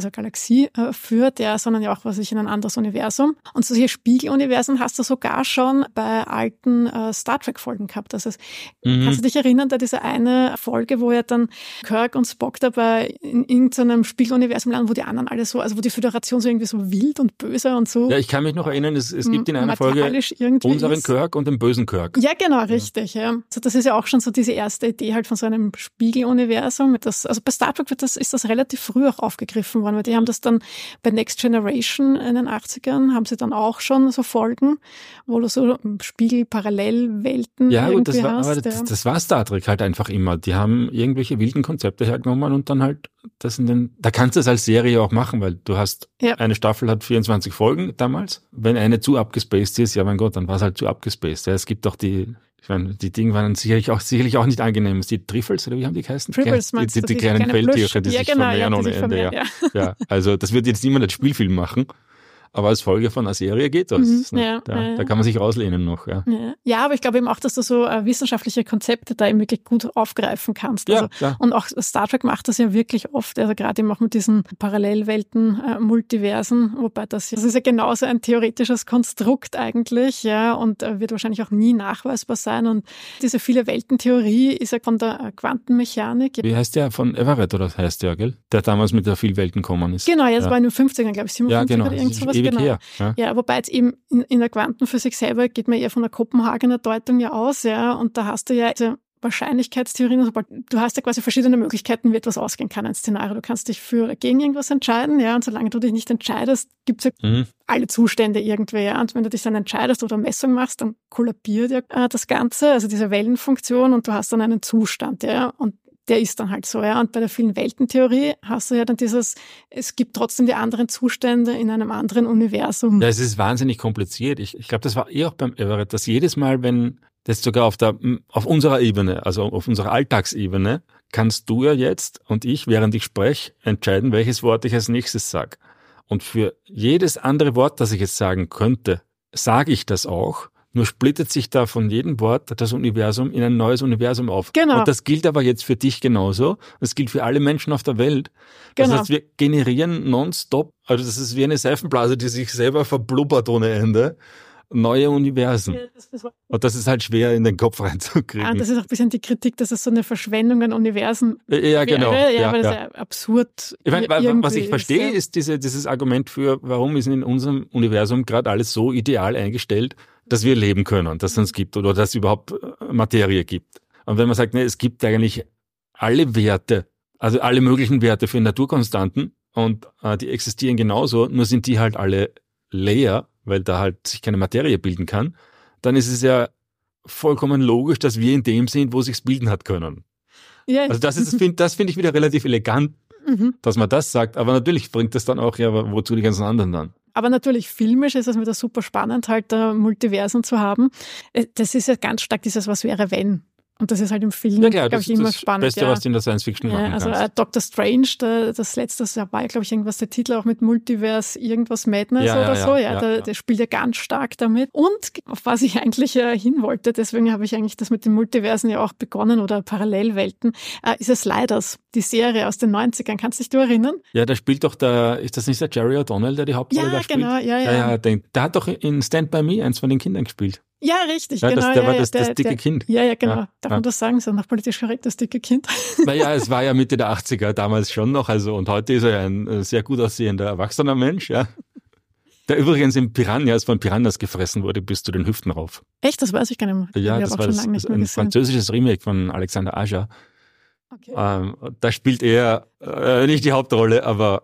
S1: führt, ja, sondern ja auch, in ein anderes Universum. Und solche Spiegeluniversen hast du sogar schon bei alten Star Trek-Folgen gehabt. Also kannst du dich erinnern, da diese eine Folge, wo ja dann Kirk und Spock dabei in irgendeinem Spiegeluniversum landen, wo die anderen alle so, also wo die Föderation so irgendwie so wild und böse und so.
S2: Ja, ich kann mich noch erinnern, es gibt in einer Folge unseren Kirk und den bösen Kirk.
S1: Ja, genau, richtig. Ja. Also das ist ja auch schon so diese erste Idee halt von so einem Spiegeluniversum. Also bei Star Trek ist das relativ früh auch aufgegriffen worden, weil die haben das dann bei Next Generation in den 80ern, haben sie dann auch schon so Folgen, wo du so Spiegel-Parallelwelten irgendwie hast. Aber
S2: das war Star Trek halt einfach immer. Die haben irgendwelche wilden Konzepte hergenommen und dann halt da kannst du es als Serie auch machen, weil du hast, eine Staffel hat 24 Folgen damals. Wenn eine zu abgespaced ist, ja mein Gott, dann war es halt zu abgespaced. Ja, es gibt doch die Dinge waren sicherlich auch nicht angenehm. Die Triffels, oder wie haben die geheißen?
S1: Triffels,
S2: die kleinen Feldtiere, die sich vermehren ohne Ende. Ja, also das wird jetzt niemand als Spielfilm machen. Aber als Folge von einer Serie geht das. Da kann man sich rauslehnen noch.
S1: Ja, aber ich glaube eben auch, dass du so wissenschaftliche Konzepte da eben wirklich gut aufgreifen kannst. Also, und auch Star Trek macht das ja wirklich oft, also gerade eben auch mit diesen Parallelwelten, Multiversen, wobei das ist ja genauso ein theoretisches Konstrukt eigentlich, ja, und wird wahrscheinlich auch nie nachweisbar sein. Und diese Viele-Welten-Theorie ist ja von der Quantenmechanik.
S2: Wie heißt der? Von Everett, oder heißt der, gell? Der damals mit der Vielwelten gekommen ist.
S1: Genau, das war in den 50ern, glaube ich, 57 oder irgend sowas.
S2: Genau. Her,
S1: ja, wobei jetzt eben in der Quantenphysik selber geht man eher von der Kopenhagener Deutung ja aus, ja, und da hast du ja Wahrscheinlichkeitstheorien, du hast ja quasi verschiedene Möglichkeiten, wie etwas ausgehen kann, ein Szenario. Du kannst dich für oder gegen irgendwas entscheiden, ja, und solange du dich nicht entscheidest, gibt's ja alle Zustände irgendwie, ja, und wenn du dich dann entscheidest oder Messung machst, dann kollabiert ja das Ganze, also diese Wellenfunktion, und du hast dann einen Zustand, ja, und der ist dann halt so, ja. Und bei der Vielen-Welten-Theorie hast du ja dann es gibt trotzdem die anderen Zustände in einem anderen Universum.
S2: Ja, es ist wahnsinnig kompliziert. Ich glaube, das war auch beim Everett, dass jedes Mal, wenn das sogar auf unserer Ebene, also auf unserer Alltagsebene, kannst du ja jetzt und ich, während ich spreche, entscheiden, welches Wort ich als nächstes sage. Und für jedes andere Wort, das ich jetzt sagen könnte, sage ich das auch. Nur splittet sich da von jedem Wort das Universum in ein neues Universum auf.
S1: Genau.
S2: Und das gilt aber jetzt für dich genauso. Das gilt für alle Menschen auf der Welt. Das heißt, wir generieren nonstop, also das ist wie eine Seifenblase, die sich selber verblubbert ohne Ende, neue Universen. Ja, und das ist halt schwer in den Kopf reinzukriegen.
S1: Ja, und das ist auch ein bisschen die Kritik, dass es so eine Verschwendung an Universen
S2: ja, genau.
S1: wäre. Ja, weil das ja absurd
S2: ich meine, was ich verstehe, ist dieses Argument für, warum ist in unserem Universum gerade alles so ideal eingestellt, dass wir leben können, dass es uns gibt oder dass es überhaupt Materie gibt. Und wenn man sagt, ne, es gibt eigentlich alle Werte, also alle möglichen Werte für Naturkonstanten und die existieren genauso, nur sind die halt alle leer, weil da halt sich keine Materie bilden kann, dann ist es ja vollkommen logisch, dass wir in dem sind, wo sich's bilden hat können. Ja. Also das finde ich wieder relativ elegant, dass man das sagt, aber natürlich bringt das dann auch, ja, wozu die ganzen anderen dann?
S1: Aber natürlich filmisch ist es wieder super spannend, halt Multiversen zu haben. Das ist ja ganz stark dieses Was wäre wenn. Und das ist halt im Film, glaube ich, immer spannend.
S2: Das ist das Beste, was du in der Science-Fiction machen kannst.
S1: Also Dr. Strange, das letzte Jahr war, glaube ich, irgendwas der Titel auch mit Multiverse, irgendwas Madness oder so. Der spielt ja ganz stark damit. Und auf was ich eigentlich hin wollte, deswegen habe ich eigentlich das mit den Multiversen ja auch begonnen oder Parallelwelten, ist es Sliders, die Serie aus den 90ern. Kannst du dich erinnern?
S2: Ja, da spielt doch ist das nicht der Jerry O'Donnell, der die Hauptrolle da spielt?
S1: Ja.
S2: Der hat doch in Stand By Me eins von den Kindern gespielt.
S1: Ja, richtig,
S2: ja,
S1: genau.
S2: Der war das dicke Kind.
S1: Ja, genau. Darf man das sagen? So nach politisch korrekt, das dicke Kind.
S2: Naja, es war ja Mitte der 80er damals schon noch, und heute ist er ja ein sehr gut aussehender, erwachsener Mensch, ja. Der übrigens von Piranhas gefressen wurde bis zu den Hüften rauf.
S1: Echt? Das weiß ich gar nicht mehr.
S2: Ja, das war ein französisches Remake von Alexander Aja. Okay. Da spielt er nicht die Hauptrolle, aber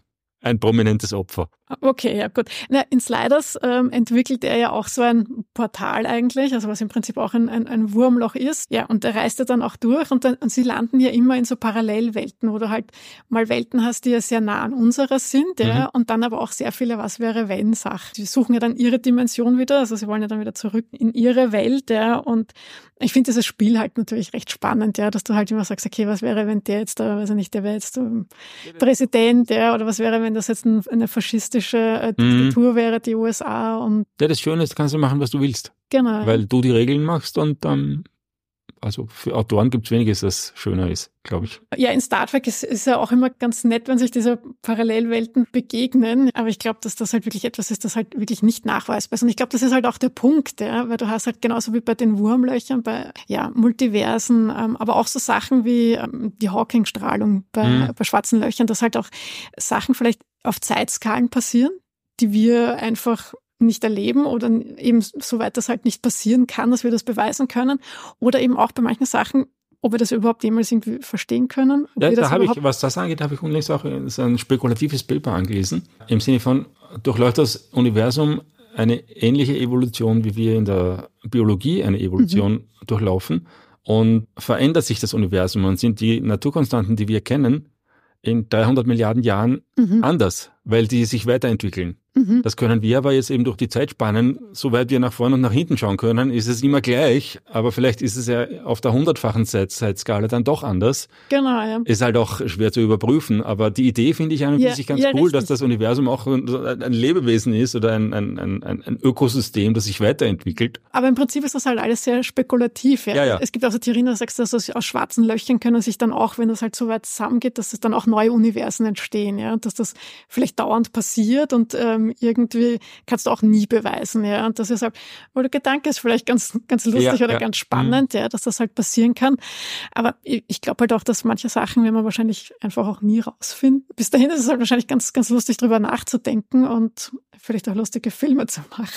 S2: ein prominentes Opfer.
S1: Okay, ja gut. In Sliders entwickelt er ja auch so ein Portal eigentlich, also was im Prinzip auch ein Wurmloch ist. Ja, und er reist ja dann auch durch und sie landen ja immer in so Parallelwelten, wo du halt mal Welten hast, die ja sehr nah an unserer sind, ja, und dann aber auch sehr viele Was-wäre-wenn-Sachen. Die suchen ja dann ihre Dimension wieder, also sie wollen ja dann wieder zurück in ihre Welt, ja, und ich finde dieses Spiel halt natürlich recht spannend, ja, dass du halt immer sagst, okay, was wäre, wenn der jetzt da, weiß ich nicht, der wäre jetzt Präsident, ja, oder was wäre, wenn das jetzt eine faschistische Diktatur wäre, die USA. Und
S2: ja, das Schöne ist, kannst du machen, was du willst.
S1: Genau.
S2: Weil du die Regeln machst und also für Autoren gibt es weniges, das schöner ist, glaube ich.
S1: Ja, in Star Trek ist ja auch immer ganz nett, wenn sich diese Parallelwelten begegnen. Aber ich glaube, dass das halt wirklich etwas ist, das halt wirklich nicht nachweisbar ist. Und ich glaube, das ist halt auch der Punkt, ja, weil du hast halt genauso wie bei den Wurmlöchern, bei Multiversen, aber auch so Sachen wie die Hawking-Strahlung bei schwarzen Löchern, dass halt auch Sachen vielleicht auf Zeitskalen passieren, die wir einfach nicht erleben oder eben soweit das halt nicht passieren kann, dass wir das beweisen können, oder eben auch bei manchen Sachen, ob wir das überhaupt jemals irgendwie verstehen können.
S2: Ja, was das angeht, habe ich unlängst auch ein spekulatives Paper angelesen, im Sinne von, durchläuft das Universum eine ähnliche Evolution, wie wir in der Biologie eine Evolution durchlaufen, und verändert sich das Universum und sind die Naturkonstanten, die wir kennen, in 300 Milliarden Jahren anders, weil die sich weiterentwickeln. Das können wir aber jetzt eben durch die Zeitspannen, soweit wir nach vorne und nach hinten schauen können, ist es immer gleich, aber vielleicht ist es ja auf der 100-fachen Zeitskala dann doch anders.
S1: Genau, ja.
S2: Ist halt auch schwer zu überprüfen, aber die Idee finde ich eigentlich ganz cool, richtig, dass das Universum auch ein Lebewesen ist oder ein Ökosystem, das sich weiterentwickelt.
S1: Aber im Prinzip ist das halt alles sehr spekulativ. Ja. Es gibt auch so Theorien, da sagst du, dass aus schwarzen Löchern können sich dann auch, wenn das halt so weit zusammengeht, dass es dann auch neue Universen entstehen, ja, dass das vielleicht dauernd passiert und irgendwie kannst du auch nie beweisen, ja, und das ist halt, weil der Gedanke ist vielleicht ganz lustig oder ganz spannend, ja, dass das halt passieren kann, aber ich glaube halt auch, dass manche Sachen werden wir wahrscheinlich einfach auch nie rausfinden. Bis dahin ist es halt wahrscheinlich ganz lustig, drüber nachzudenken und vielleicht auch lustige Filme zu machen.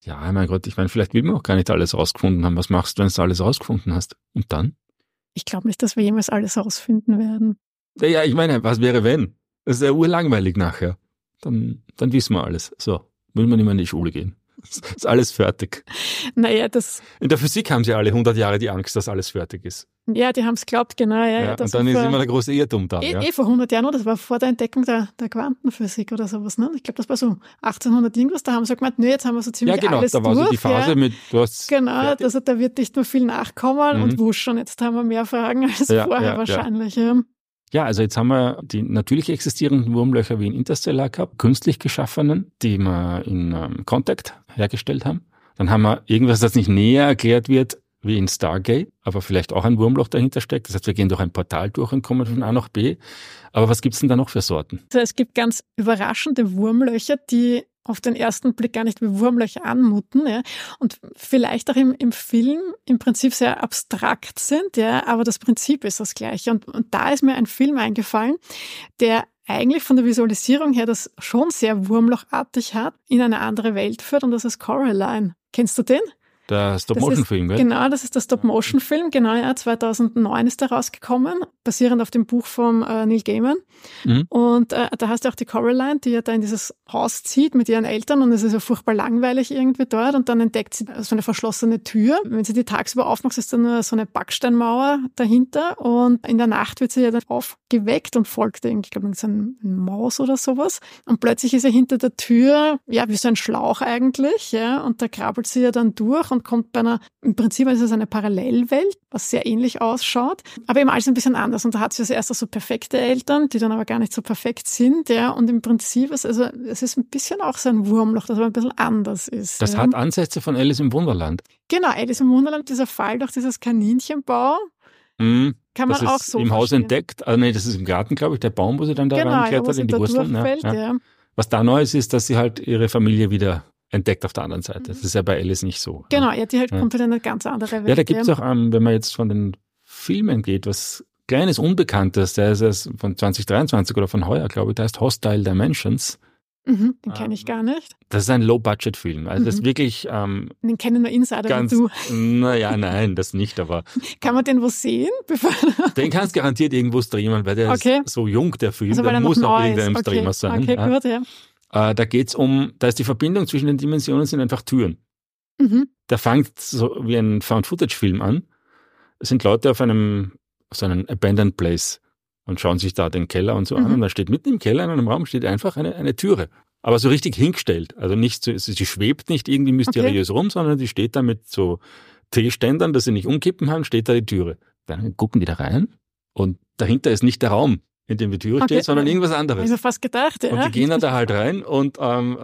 S2: Ja, mein Gott, ich meine, vielleicht will man auch gar nicht alles rausgefunden haben. Was machst du, wenn du alles rausgefunden hast? Und dann?
S1: Ich glaube nicht, dass wir jemals alles rausfinden werden.
S2: Ja, ich meine, was wäre wenn? Das ist ja urlangweilig nachher. Dann wissen wir alles. So, will man nicht mehr in die Schule gehen. Ist alles fertig.
S1: Naja,
S2: in der Physik haben sie alle 100 Jahre die Angst, dass alles fertig ist.
S1: Ja, die haben es geglaubt, genau. Ja,
S2: und dann ist immer der große Irrtum da.
S1: Vor 100 Jahren, das war vor der Entdeckung der Quantenphysik oder sowas. Ne? Ich glaube, das war so 1800 irgendwas. Da haben sie gemeint, jetzt haben wir so ziemlich alles durch. Ja, genau, da war so
S2: die Phase mit, du hast
S1: genau, also da wird nicht mehr viel nachkommen und wusch schon, jetzt haben wir mehr Fragen als vorher wahrscheinlich.
S2: Ja, also jetzt haben wir die natürlich existierenden Wurmlöcher wie in Interstellar gehabt, künstlich geschaffenen, die wir in Contact hergestellt haben. Dann haben wir irgendwas, das nicht näher erklärt wird, wie in Stargate, aber vielleicht auch ein Wurmloch dahinter steckt. Das heißt, wir gehen durch ein Portal durch und kommen von A nach B. Aber was gibt's denn da noch für Sorten?
S1: Also es gibt ganz überraschende Wurmlöcher, die auf den ersten Blick gar nicht wie Wurmlöcher anmuten, ja, und vielleicht auch im Film im Prinzip sehr abstrakt sind, ja, aber das Prinzip ist das gleiche. Und da ist mir ein Film eingefallen, der eigentlich von der Visualisierung her das schon sehr wurmlochartig hat, in eine andere Welt führt, und das ist Coraline. Kennst du den?
S2: Der Stop-Motion-Film, gell?
S1: Genau, das ist der Stop-Motion-Film. Genau, ja, 2009 ist der rausgekommen, basierend auf dem Buch von Neil Gaiman. Mhm. Und da hast du auch die Coraline, die ja da in dieses Haus zieht mit ihren Eltern, und es ist ja furchtbar langweilig irgendwie dort, und dann entdeckt sie so eine verschlossene Tür. Wenn sie die tagsüber aufmacht, ist dann nur so eine Backsteinmauer dahinter, und in der Nacht wird sie ja dann aufgeweckt und folgt irgendwie, ich glaube, so ein Maus oder sowas. Und plötzlich ist er hinter der Tür, ja, wie so ein Schlauch eigentlich, ja, und da krabbelt sie ja dann durch und kommt bei im Prinzip ist es eine Parallelwelt, was sehr ähnlich ausschaut, aber eben alles ein bisschen anders. Und da hat sie als erstes so perfekte Eltern, die dann aber gar nicht so perfekt sind, ja, und im Prinzip es ist ein bisschen auch so ein Wurmloch, das aber ein bisschen anders ist.
S2: Das hat Ansätze von Alice im Wunderland.
S1: Genau, Alice im Wunderland, dieser Fall durch dieses Kaninchenbau. Kann man auch so
S2: im Haus entdeckt. Das ist im Garten, glaube ich, der Baum, wo sie dann da reinklettert in die Wurzeln. Ja. Was da neu ist, dass sie halt ihre Familie wieder entdeckt auf der anderen Seite. Das ist ja bei Alice nicht so.
S1: Genau, ja, die halt kommt in eine ganz andere Welt.
S2: Ja, da gibt es auch, wenn man jetzt von den Filmen geht, was kleines Unbekanntes, der ist von 2023 oder von heuer, glaube ich, der heißt Hostile Dimensions.
S1: Den kenne ich gar nicht.
S2: Das ist ein Low-Budget-Film. Also das ist wirklich
S1: den kennen nur Insider
S2: ganz,
S1: wie du.
S2: Naja, nein, das nicht, aber...
S1: Kann man den wo sehen?
S2: Den kannst du garantiert irgendwo streamen, weil der ist so jung, der Film. Also, der muss auf irgendeinem Streamer sein.
S1: Okay, gut, ja.
S2: Da geht's da ist die Verbindung zwischen den Dimensionen sind einfach Türen.
S1: Mhm.
S2: Der fängt so wie ein Found-Footage-Film an. Es sind Leute auf so einem Abandoned Place und schauen sich da den Keller und so an. Und da steht mitten im Keller in einem Raum steht einfach eine Türe. Aber so richtig hingestellt. Also nicht so, sie schwebt nicht irgendwie mysteriös rum, sondern die steht da mit so Teeständern, dass sie nicht umkippen haben, steht da die Türe. Dann gucken die da rein und dahinter ist nicht der Raum, in dem die Türe steht, sondern irgendwas anderes.
S1: Ich habe fast gedacht, ja.
S2: Und die gehen da halt rein und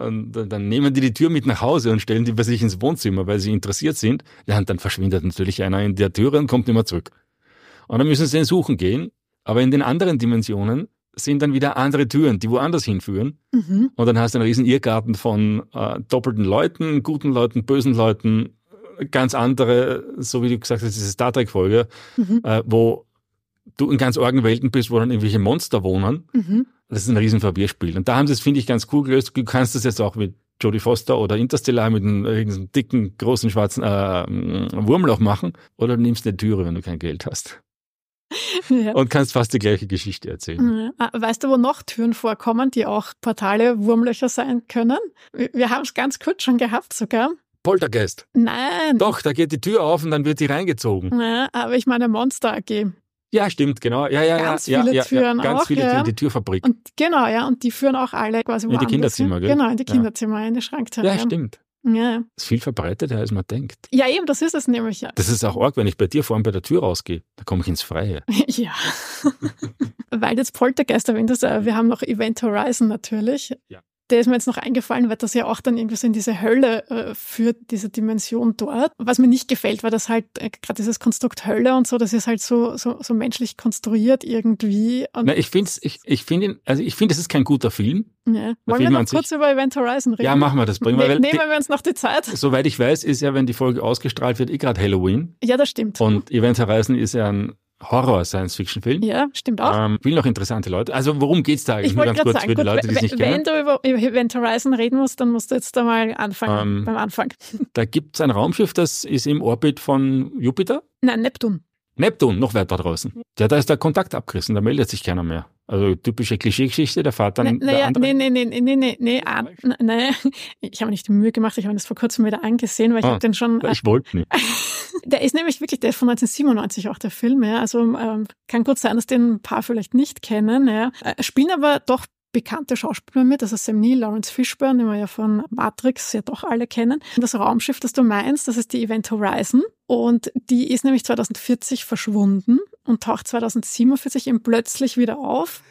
S2: dann nehmen die Tür mit nach Hause und stellen die bei sich ins Wohnzimmer, weil sie interessiert sind. Ja, und dann verschwindet natürlich einer in der Türe und kommt nicht mehr zurück. Und dann müssen sie den suchen gehen, aber in den anderen Dimensionen sind dann wieder andere Türen, die woanders hinführen. Mhm. Und dann hast du einen riesen Irrgarten von doppelten Leuten, guten Leuten, bösen Leuten, ganz andere, so wie du gesagt hast, diese Star Trek-Folge, wo du in ganz argen Welten bist, wo dann irgendwelche Monster wohnen. Mhm. Das ist ein riesen Verwirrspiel. Und da haben sie es, finde ich, ganz cool gelöst. Du kannst das jetzt auch mit Jodie Foster oder Interstellar mit einem dicken, großen, schwarzen Wurmloch machen. Oder du nimmst eine Türe, wenn du kein Geld hast. Ja. Und kannst fast die gleiche Geschichte erzählen.
S1: Weißt du, wo noch Türen vorkommen, die auch Portale, Wurmlöcher sein können? Wir haben es ganz kurz schon gehabt sogar.
S2: Poltergeist.
S1: Nein.
S2: Doch, da geht die Tür auf und dann wird die reingezogen.
S1: Ja, aber ich meine Monster AG.
S2: Ja, stimmt, genau.
S1: Ganz viele Türen
S2: ganz
S1: auch.
S2: Viele Türen, die Türfabrik.
S1: Und genau, ja, und die führen auch alle quasi
S2: woanders. In die Kinderzimmer, gell?
S1: Genau, in die Kinderzimmer, in die Schranktür.
S2: Ja, stimmt.
S1: Ja.
S2: Das ist viel verbreiteter, als man denkt.
S1: Ja, eben, das ist es nämlich, ja.
S2: Das ist auch arg, wenn ich bei dir vor allem bei der Tür rausgehe, da komme ich ins Freie.
S1: Ja. Weil jetzt Poltergeist erwähnt hast, wir haben noch Event Horizon natürlich. Ja. Der ist mir jetzt noch eingefallen, weil das ja auch dann irgendwie so in diese Hölle führt, diese Dimension dort. Was mir nicht gefällt, war das halt gerade dieses Konstrukt Hölle und so, das ist halt so menschlich konstruiert irgendwie. Und
S2: na, ich finde, es ist kein guter Film.
S1: Ja. Wollen wir noch kurz über Event Horizon reden?
S2: Ja, machen wir das.
S1: Nehmen wir uns noch die Zeit.
S2: Soweit ich weiß, ist ja, wenn die Folge ausgestrahlt wird, gerade Halloween.
S1: Ja, das stimmt.
S2: Und Event Horizon ist ja ein Horror-Science-Fiction-Film.
S1: Ja, stimmt auch.
S2: Spielen noch interessante Leute. Also worum geht's da eigentlich?
S1: Ich
S2: Nur
S1: wollte
S2: ganz
S1: gerade
S2: kurz
S1: sagen,
S2: für die Leute, die es nicht kennen.
S1: wenn du über Event Horizon reden musst, dann musst du jetzt da mal anfangen, beim Anfang.
S2: Da gibt's ein Raumschiff, das ist im Orbit von Jupiter.
S1: Nein, Neptun.
S2: Neptun, noch weiter draußen. Ja, da ist der Kontakt abgerissen, da meldet sich keiner mehr. Also typische Klischee-Geschichte, der Vater der andere. Nee.
S1: Ich habe nicht die Mühe gemacht, ich habe das vor kurzem wieder angesehen, weil ich habe den schon...
S2: Ich wollte nicht.
S1: Der ist nämlich wirklich, der ist von 1997 auch der Film, ja. Also kann gut sein, dass den ein paar vielleicht nicht kennen, ja. Spielen aber doch bekannte Schauspieler mit, also Sam Neill, Lawrence Fishburne, den wir ja von Matrix ja doch alle kennen. Das Raumschiff, das du meinst, das ist die Event Horizon und die ist nämlich 2040 verschwunden und taucht 2047 eben plötzlich wieder auf.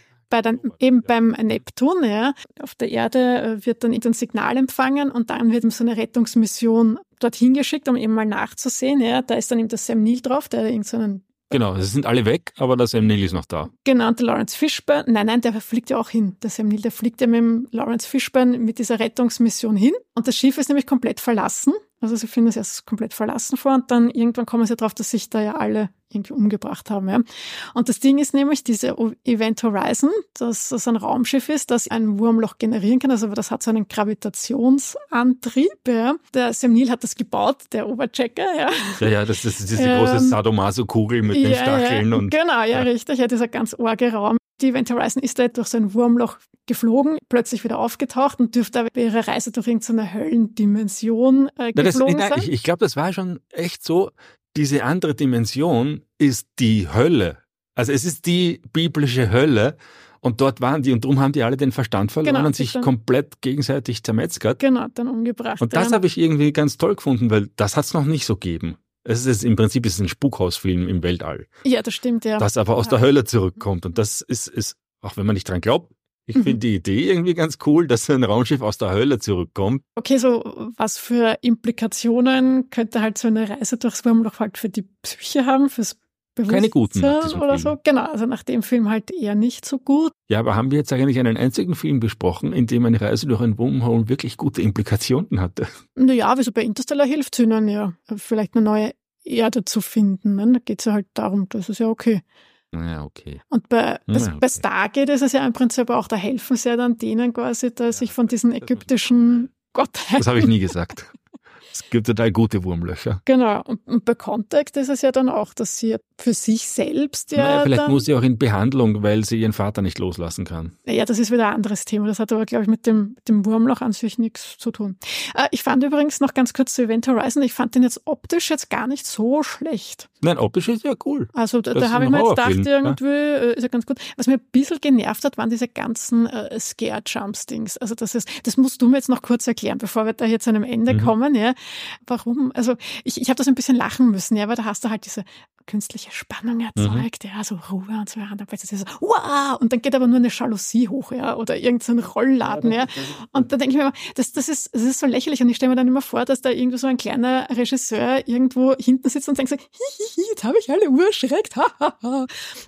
S1: Beim Neptun, ja. Auf der Erde wird dann ein Signal empfangen und dann wird so eine Rettungsmission dorthin geschickt, um eben mal nachzusehen, ja. Da ist dann eben der Sam Neill drauf, der irgendeinen
S2: Genau, sie sind alle weg, aber der Sam Neill ist noch da.
S1: Genau, und der Lawrence Fishburne, nein, der fliegt ja auch hin. Der Sam Neill, der fliegt ja mit dem Lawrence Fishburne mit dieser Rettungsmission hin. Und das Schiff ist nämlich komplett verlassen. Also sie finden es erst komplett verlassen vor und dann irgendwann kommen sie drauf, dass sich da ja alle irgendwie umgebracht haben. Ja. Und das Ding ist nämlich, diese Event Horizon, dass das ein Raumschiff ist, das ein Wurmloch generieren kann. Also das hat so einen Gravitationsantrieb. Ja. Der Sam Neill hat das gebaut, der Oberchecker. Ja,
S2: das ist diese große Sadomaso-Kugel mit den Stacheln. Und
S1: genau, richtig. Ja, dieser ganz arge Raum. Die Event Horizon ist da durch so ein Wurmloch geflogen, plötzlich wieder aufgetaucht und dürfte aber bei ihrer Reise durch irgendeine Höllendimension geflogen sein.
S2: Ich glaube, das war schon echt so. Diese andere Dimension ist die Hölle. Also es ist die biblische Hölle und dort waren die und darum haben die alle den Verstand verloren und sich komplett gegenseitig zermetzgert.
S1: Genau, dann umgebracht.
S2: Und das habe ich irgendwie ganz toll gefunden, weil das hat es noch nicht so gegeben. Im Prinzip ist es ein Spukhausfilm im Weltall.
S1: Ja, das stimmt, ja.
S2: Das aber aus der Hölle zurückkommt und das ist, auch wenn man nicht dran glaubt, ich finde die Idee irgendwie ganz cool, dass ein Raumschiff aus der Hölle zurückkommt.
S1: Okay, so was für Implikationen könnte halt so eine Reise durchs Wurmloch halt für die Psyche haben, fürs Bewusstsein
S2: keine guten
S1: oder Film. So? Genau, also nach dem Film halt eher nicht so gut.
S2: Ja, aber haben wir jetzt eigentlich einen einzigen Film besprochen, in dem eine Reise durch ein Wormhole wirklich gute Implikationen hatte?
S1: Naja, wie so bei Interstellar hilft es ihnen ja, vielleicht eine neue Erde zu finden. Ne? Da geht es ja halt darum, das ist ja okay.
S2: Ja, okay.
S1: Und bei Stargate ist es ja im Prinzip auch, da helfen sie ja dann denen quasi, sich von diesen ägyptischen Gottheiten...
S2: Das habe ich nie gesagt. Es gibt total gute Wurmlöcher.
S1: Genau. Und bei Contact ist es ja dann auch, dass sie für sich selbst
S2: vielleicht muss sie auch in Behandlung, weil sie ihren Vater nicht loslassen kann.
S1: Ja, das ist wieder ein anderes Thema. Das hat aber, glaube ich, mit dem Wurmloch an sich nichts zu tun. Ich fand übrigens noch ganz kurz zu Event Horizon, ich fand den jetzt optisch jetzt gar nicht so schlecht.
S2: Nein, optisch ist ja cool.
S1: Also da habe ich mir jetzt gedacht, irgendwie ist ja ganz gut. Was mir ein bisschen genervt hat, waren diese ganzen Scare-Jumps-Dings. Also das musst du mir jetzt noch kurz erklären, bevor wir da jetzt zu einem Ende kommen. Ja. Warum? Also ich habe das ein bisschen lachen müssen, ja, weil da hast du halt diese künstliche Spannung erzeugt, ja, so Ruhe und so, und dann plötzlich so, wow, und dann geht aber nur eine Jalousie hoch, ja, oder irgendein Rollladen, ja, und da denke ich mir immer, das ist so lächerlich, und ich stelle mir dann immer vor, dass da irgendwo so ein kleiner Regisseur irgendwo hinten sitzt und denkt so, hihihi, jetzt habe ich alle erschreckt, hahaha.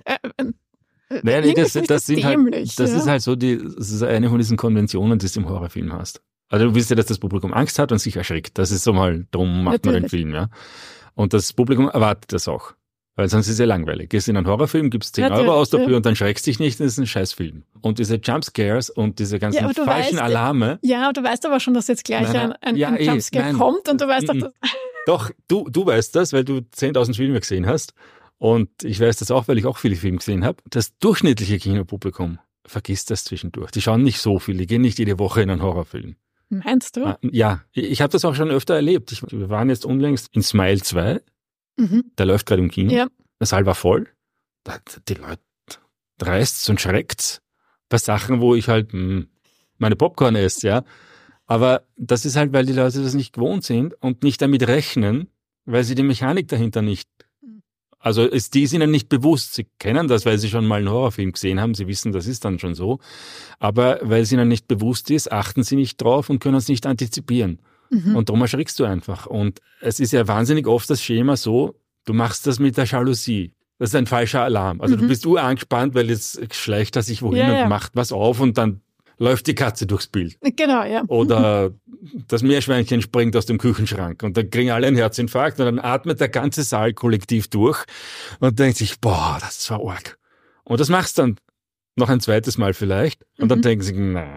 S2: Naja, das ist halt so, das ist eine von diesen Konventionen, die du im Horrorfilm hast. Also du willst ja, dass das Publikum Angst hat und sich erschreckt. Das ist so mal, darum macht man den Film, ja. Und das Publikum erwartet das auch. Weil sonst ist es ja langweilig. Gehst in einen Horrorfilm, gibst 10 Euro aus dafür und dann schreckst dich nicht, das ist ein Scheißfilm. Und diese Jumpscares und diese ganzen falschen Alarme.
S1: Ja, du weißt aber schon, dass jetzt gleich ein Jumpscare kommt und du weißt doch, dass...
S2: Doch, du weißt das, weil du 10.000 Filme gesehen hast. Und ich weiß das auch, weil ich auch viele Filme gesehen habe. Das durchschnittliche Kinopublikum vergisst das zwischendurch. Die schauen nicht so viel, die gehen nicht jede Woche in einen Horrorfilm.
S1: Meinst du?
S2: Ja, ich habe das auch schon öfter erlebt. Wir waren jetzt unlängst in Smile 2. Der läuft gerade im Kino. Ja. Der Saal war voll. Die Leute reißt's und schreckt's bei Sachen, wo ich halt meine Popcorn esse, ja. Aber das ist halt, weil die Leute das nicht gewohnt sind und nicht damit rechnen, weil sie die Mechanik dahinter nicht... Also die ist ihnen nicht bewusst. Sie kennen das, weil sie schon mal einen Horrorfilm gesehen haben. Sie wissen, das ist dann schon so. Aber weil es ihnen nicht bewusst ist, achten sie nicht drauf und können es nicht antizipieren. Und darum erschrickst du einfach. Und es ist ja wahnsinnig oft das Schema so, du machst das mit der Jalousie. Das ist ein falscher Alarm. Also du bist angespannt, weil jetzt schleicht er sich wohin und macht was auf und dann läuft die Katze durchs Bild.
S1: Genau, ja.
S2: Oder das Meerschweinchen springt aus dem Küchenschrank und dann kriegen alle einen Herzinfarkt und dann atmet der ganze Saal kollektiv durch und denkt sich, boah, das war arg. Und das machst dann noch ein zweites Mal vielleicht und dann denken sie,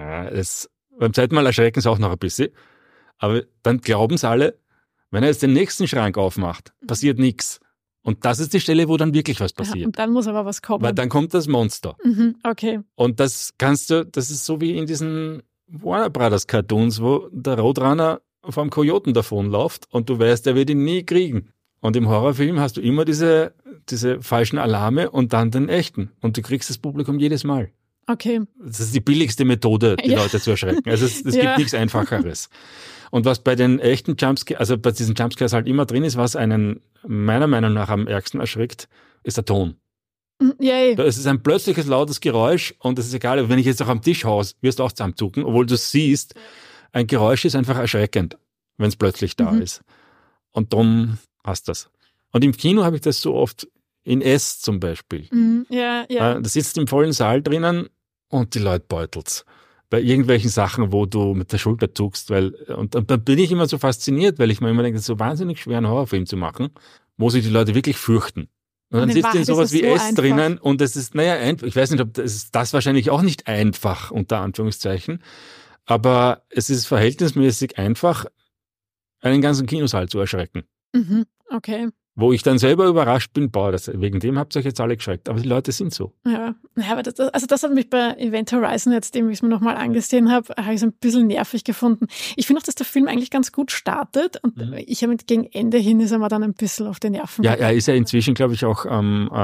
S2: beim zweiten Mal erschrecken sie auch noch ein bisschen, aber dann glauben es alle, wenn er jetzt den nächsten Schrank aufmacht, passiert nichts. Und das ist die Stelle, wo dann wirklich was passiert.
S1: Ja, und dann muss aber was kommen.
S2: Weil dann kommt das Monster.
S1: Okay.
S2: Und das ist so wie in diesen Warner Brothers Cartoons, wo der Roadrunner vom Kojoten davonläuft und du weißt, der wird ihn nie kriegen. Und im Horrorfilm hast du immer diese falschen Alarme und dann den echten. Und du kriegst das Publikum jedes Mal.
S1: Okay.
S2: Das ist die billigste Methode, die Leute zu erschrecken. Also es gibt nichts Einfacheres. Und was bei den echten Jumpscares, also bei diesen Jumpscares halt immer drin ist, was einen meiner Meinung nach am ärgsten erschreckt, ist der Ton.
S1: Yay.
S2: Es ist ein plötzliches, lautes Geräusch und es ist egal, wenn ich jetzt auch am Tisch haus, wirst du auch zusammenzucken, obwohl du siehst, ein Geräusch ist einfach erschreckend, wenn es plötzlich da ist. Und darum hast das. Und im Kino habe ich das so oft, in S zum Beispiel.
S1: Ja.
S2: Da sitzt im vollen Saal drinnen und die Leute beutelt's. Bei irgendwelchen Sachen, wo du mit der Schulter zuckst, und da bin ich immer so fasziniert, weil ich mir immer denke, das ist so wahnsinnig schwer, einen Horrorfilm zu machen, wo sich die Leute wirklich fürchten. Und dann sitzt in sowas wie so S drinnen und es ist, ich weiß nicht, ob das wahrscheinlich auch nicht einfach, unter Anführungszeichen, aber es ist verhältnismäßig einfach, einen ganzen Kinosaal zu erschrecken.
S1: Okay.
S2: Wo ich dann selber überrascht bin, wegen dem habt ihr euch jetzt alle geschreckt. Aber die Leute sind so.
S1: Ja, aber das hat mich bei Event Horizon jetzt, dem ich es mir nochmal angesehen habe ich es ein bisschen nervig gefunden. Ich finde auch, dass der Film eigentlich ganz gut startet und ich habe gegen Ende hin ist er mir dann ein bisschen auf die Nerven. Ja,
S2: er ist ja inzwischen, glaube ich, auch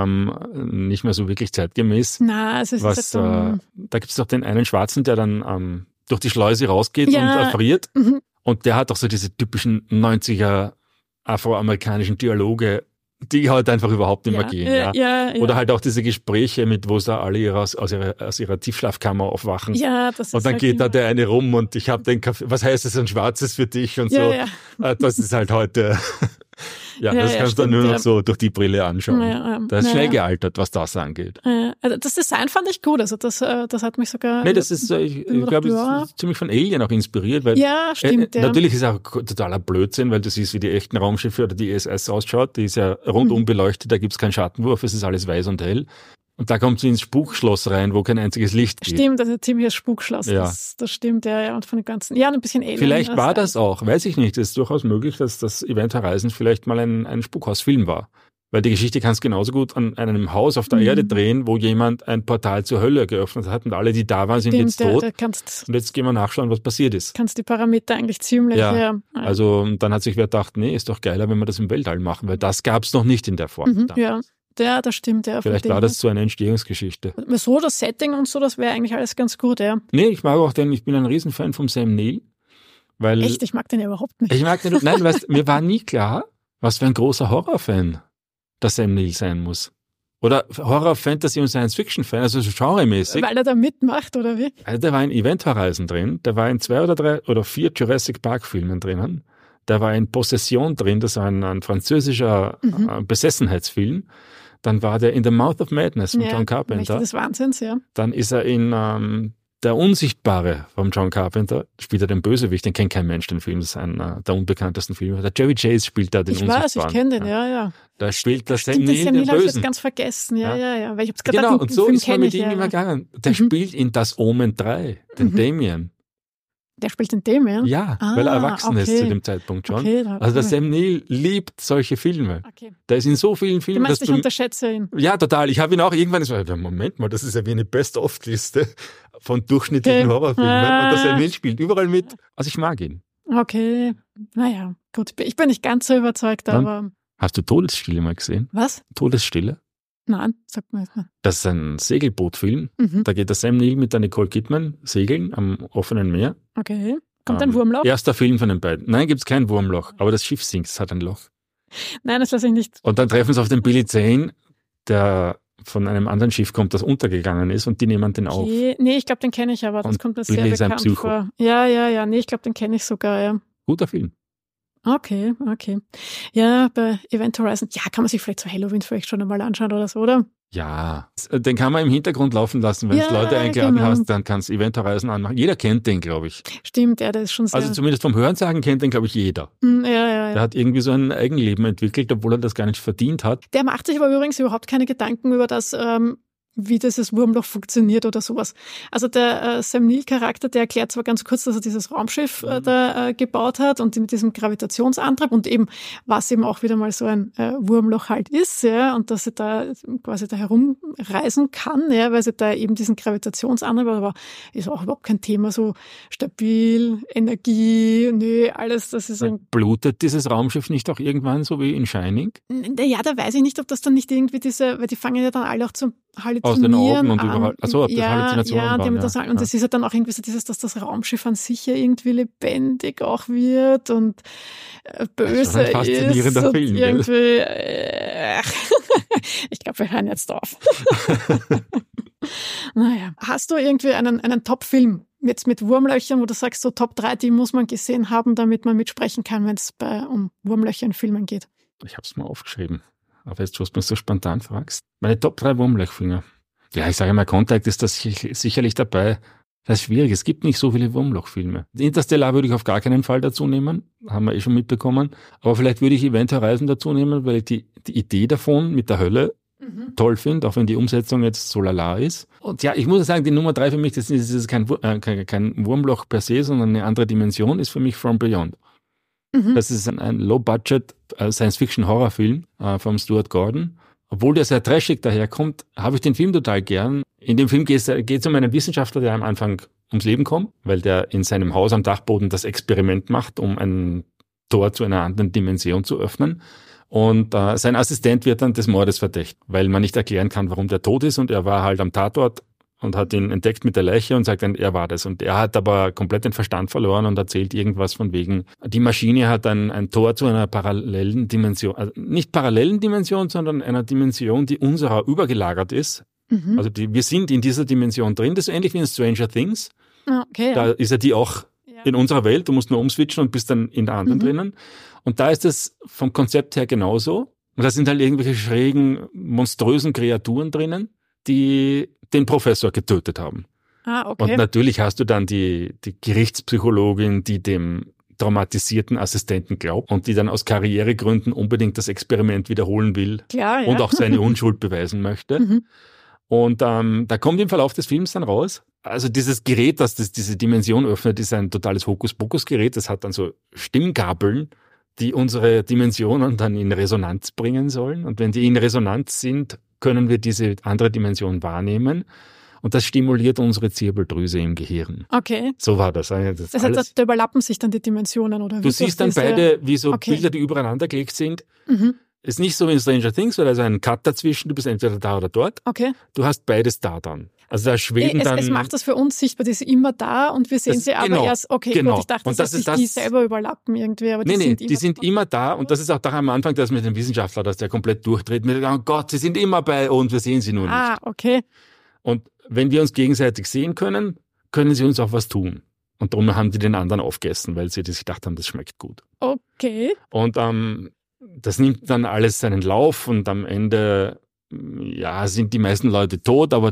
S2: nicht mehr so wirklich zeitgemäß.
S1: Na, es ist
S2: da gibt es doch den einen Schwarzen, der dann durch die Schleuse rausgeht und erfriert. Und der hat doch so diese typischen 90er afroamerikanischen Dialoge, die halt einfach überhaupt nicht mehr gehen. Ja. Oder halt auch diese Gespräche, wo sie alle aus ihrer Tiefschlafkammer aufwachen. Ja, das ist und dann halt geht da der eine rum und ich habe den Kaffee, was heißt das, ein Schwarzes für dich und so. Ja. Das ist halt heute... das kannst du dann nur noch so durch die Brille anschauen. Das ist schnell gealtert, was das angeht.
S1: Also das Design fand ich gut, also das hat mich sogar...
S2: Nee, das ist, ich glaube, es ist ziemlich von Alien auch inspiriert, weil
S1: stimmt,
S2: natürlich ist es auch totaler Blödsinn, weil du siehst, wie die echten Raumschiffe oder die ISS ausschaut, die ist ja rundum beleuchtet, da gibt's keinen Schattenwurf, es ist alles weiß und hell. Und da kommt sie ins Spukschloss rein, wo kein einziges Licht geht.
S1: Stimmt, das ist ein ziemliches Spukschloss. Ja. Das stimmt, ja. Und von den ganzen, ein bisschen Alien.
S2: Vielleicht war das auch, weiß ich nicht. Es ist durchaus möglich, dass das Event Horizon vielleicht mal ein Spukhausfilm war. Weil die Geschichte kannst genauso gut an einem Haus auf der Erde drehen, wo jemand ein Portal zur Hölle geöffnet hat und alle, die da waren, sind jetzt tot. Und jetzt gehen wir nachschauen, was passiert ist.
S1: Kannst die Parameter eigentlich ziemlich...
S2: Also dann hat sich wer gedacht, nee, ist doch geiler, wenn wir das im Weltall machen, weil das gab's noch nicht in der Form.
S1: Ja, das stimmt, ja.
S2: Vielleicht war das so eine Entstehungsgeschichte.
S1: So, das Setting und so, das wäre eigentlich alles ganz gut, ja.
S2: Nee, ich mag auch ich bin ein Riesenfan von Sam Neill. Weil
S1: echt? Ich mag den ja überhaupt nicht.
S2: Ich mag den, nein, weißt, mir war nie klar, was für ein großer Horrorfan der Sam Neill sein muss. Oder Horror-Fantasy- und Science-Fiction-Fan, also so genremäßig.
S1: Weil er da mitmacht, oder wie?
S2: Also der war in Event Horizon drin, der war in 2 oder 3 oder 4 Jurassic Park-Filmen drinnen. Der war in Possession drin, das war ein französischer Besessenheitsfilm. Dann war der in The Mouth of Madness von John Carpenter.
S1: Mächte des Wahnsinns, ja.
S2: Dann ist er in Der Unsichtbare von John Carpenter, spielt er den Bösewicht, den kennt kein Mensch, den Film, das ist einer der unbekanntesten Filme. Der Jerry Chase spielt da den Unsichtbaren. Ich weiß,
S1: ich kenne den, ja.
S2: Da spielt der Sam Neill den Bösen.
S1: Habe ich jetzt ganz vergessen, ja. Weil ich hab's gerade
S2: genau, und so Film ist man mit ihm immer gegangen. Der spielt in Das Omen 3, den Damien.
S1: Der spielt den Damien?
S2: Ja, weil er erwachsen ist zu dem Zeitpunkt schon. Okay, also der Sam Neill liebt solche Filme. Okay. Der ist in so vielen Filmen.
S1: Du meinst, ich unterschätze ihn?
S2: Ja, total. Ich habe ihn auch irgendwann Moment mal, das ist ja wie eine Best-of-Liste von durchschnittlichen Horrorfilmen. Und der Sam Neill spielt überall mit. Also ich mag ihn.
S1: Okay, naja, gut. Ich bin nicht ganz so überzeugt, aber...
S2: Hast du Todesstille mal gesehen?
S1: Was?
S2: Todesstille?
S1: Nein, sag mal.
S2: Das ist ein Segelbootfilm. Da geht der Sam Neill mit der Nicole Kidman segeln am offenen Meer.
S1: Okay. Kommt ein Wurmloch?
S2: Erster Film von den beiden. Nein, gibt's kein Wurmloch. Aber das Schiff sinkt, es hat ein Loch.
S1: Nein, das lasse ich nicht.
S2: Und dann treffen sie auf den Billy Zane, der von einem anderen Schiff kommt, das untergegangen ist, und die nehmen den auf.
S1: Nee, ich glaube, den kenne ich aber. Das
S2: und
S1: kommt mir
S2: Billy
S1: sehr bekannt vor. Ja. Nee, ich glaube, den kenne ich sogar, ja.
S2: Guter Film.
S1: Okay. Ja, bei Event Horizon, kann man sich vielleicht zu Halloween vielleicht schon einmal anschauen oder so, oder?
S2: Ja, den kann man im Hintergrund laufen lassen. Wenn du Leute eingeladen hast, dann kannst du Event-Horizon anmachen. Jeder kennt den, glaube ich.
S1: Stimmt, ja, der ist schon sehr...
S2: Also zumindest vom Hörensagen kennt den, glaube ich, jeder.
S1: Ja.
S2: Der hat irgendwie so ein Eigenleben entwickelt, obwohl er das gar nicht verdient hat.
S1: Der macht sich aber übrigens überhaupt keine Gedanken über das, wie dieses Wurmloch funktioniert oder sowas. Also der Sam Neill-Charakter, der erklärt zwar ganz kurz, dass er dieses Raumschiff da gebaut hat und mit diesem Gravitationsantrieb und eben, was eben auch wieder mal so ein Wurmloch halt ist, ja, und dass sie da quasi da herumreisen kann, ja, weil sie da eben diesen Gravitationsantrieb, aber ist auch überhaupt kein Thema, so stabil, Energie, alles, das ist ein...
S2: Blutet dieses Raumschiff nicht auch irgendwann, so wie in Shining?
S1: Ja, da weiß ich nicht, ob das dann nicht irgendwie weil die fangen ja dann alle auch zum Halluzinieren
S2: aus den Augen und
S1: an.
S2: überall. Achso, ob das Halluzinationen waren.
S1: Das und das ist ja dann auch irgendwie so dieses, dass das Raumschiff an sich ja irgendwie lebendig auch wird und böse ist. Ein faszinierender Film, irgendwie. Ich glaube, wir hören jetzt auf. Naja. Hast du irgendwie einen Top-Film jetzt mit Wurmlöchern, wo du sagst, so Top 3, die muss man gesehen haben, damit man mitsprechen kann, wenn es um Wurmlöcher in Filmen geht?
S2: Ich habe es mal aufgeschrieben. Aber jetzt, was du mich so spontan fragst. Meine Top 3 Wurmlochfilme. Ja, ich sage mal, Contact ist das sicherlich dabei. Das ist schwierig. Es gibt nicht so viele Wurmlochfilme. Interstellar würde ich auf gar keinen Fall dazu nehmen. Haben wir schon mitbekommen. Aber vielleicht würde ich Event Horizon dazu nehmen, weil ich die Idee davon mit der Hölle toll finde, auch wenn die Umsetzung jetzt so lala ist. Und ja, ich muss sagen, die Nummer 3 für mich, das ist kein Wurmloch per se, sondern eine andere Dimension, ist für mich From Beyond. Das ist ein Low-Budget Science-Fiction-Horrorfilm von Stuart Gordon. Obwohl der sehr trashig daherkommt, habe ich den Film total gern. In dem Film geht es um einen Wissenschaftler, der am Anfang ums Leben kommt, weil der in seinem Haus am Dachboden das Experiment macht, um ein Tor zu einer anderen Dimension zu öffnen. Und sein Assistent wird dann des Mordes verdächtigt, weil man nicht erklären kann, warum der tot ist. Und er war halt am Tatort und hat ihn entdeckt mit der Leiche und sagt dann, er war das. Und er hat aber komplett den Verstand verloren und erzählt irgendwas von wegen, die Maschine hat ein Tor zu einer parallelen Dimension, also nicht parallelen Dimension, sondern einer Dimension, die unserer übergelagert ist. Also wir sind in dieser Dimension drin. Das ist ähnlich wie in Stranger Things.
S1: Okay,
S2: da ist ja die auch in unserer Welt. Du musst nur umswitchen und bist dann in der anderen drinnen. Und da ist es vom Konzept her genauso. Und da sind halt irgendwelche schrägen, monströsen Kreaturen drinnen, die den Professor getötet haben.
S1: Okay.
S2: Und natürlich hast du dann die Gerichtspsychologin, die dem traumatisierten Assistenten glaubt und die dann aus Karrieregründen unbedingt das Experiment wiederholen will.
S1: Klar, ja.
S2: Und auch seine Unschuld beweisen möchte. Und da kommt im Verlauf des Films dann raus, also dieses Gerät, das diese Dimension öffnet, ist ein totales Hokuspokus-Gerät. Das hat dann so Stimmgabeln, die unsere Dimensionen dann in Resonanz bringen sollen. Und wenn die in Resonanz sind, können wir diese andere Dimension wahrnehmen. Und das stimuliert unsere Zirbeldrüse im Gehirn.
S1: Okay.
S2: So war das.
S1: Das heißt, da überlappen sich dann die Dimensionen, oder?
S2: Du siehst dann beide, wie so Bilder, die übereinander gelegt sind. Ist nicht so wie in Stranger Things, weil da ist ein Cut dazwischen, du bist entweder da oder dort.
S1: Okay.
S2: Du hast beides da dann. Also da schweben dann...
S1: Es macht das für uns sichtbar, die sind immer da und wir sehen sie aber erst... Okay,
S2: genau.
S1: Gut, ich dachte, dass sich die selber überlappen irgendwie, aber
S2: die sind immer da und das ist auch da am Anfang das mit dem Wissenschaftler, dass der komplett durchdreht mit, oh Gott, sie sind immer bei uns, wir sehen sie nur nicht.
S1: Okay.
S2: Und wenn wir uns gegenseitig sehen können, können sie uns auch was tun. Und darum haben die den anderen aufgegessen, weil sie sich gedacht haben, das schmeckt gut.
S1: Okay.
S2: Und das nimmt dann alles seinen Lauf und am Ende sind die meisten Leute tot, aber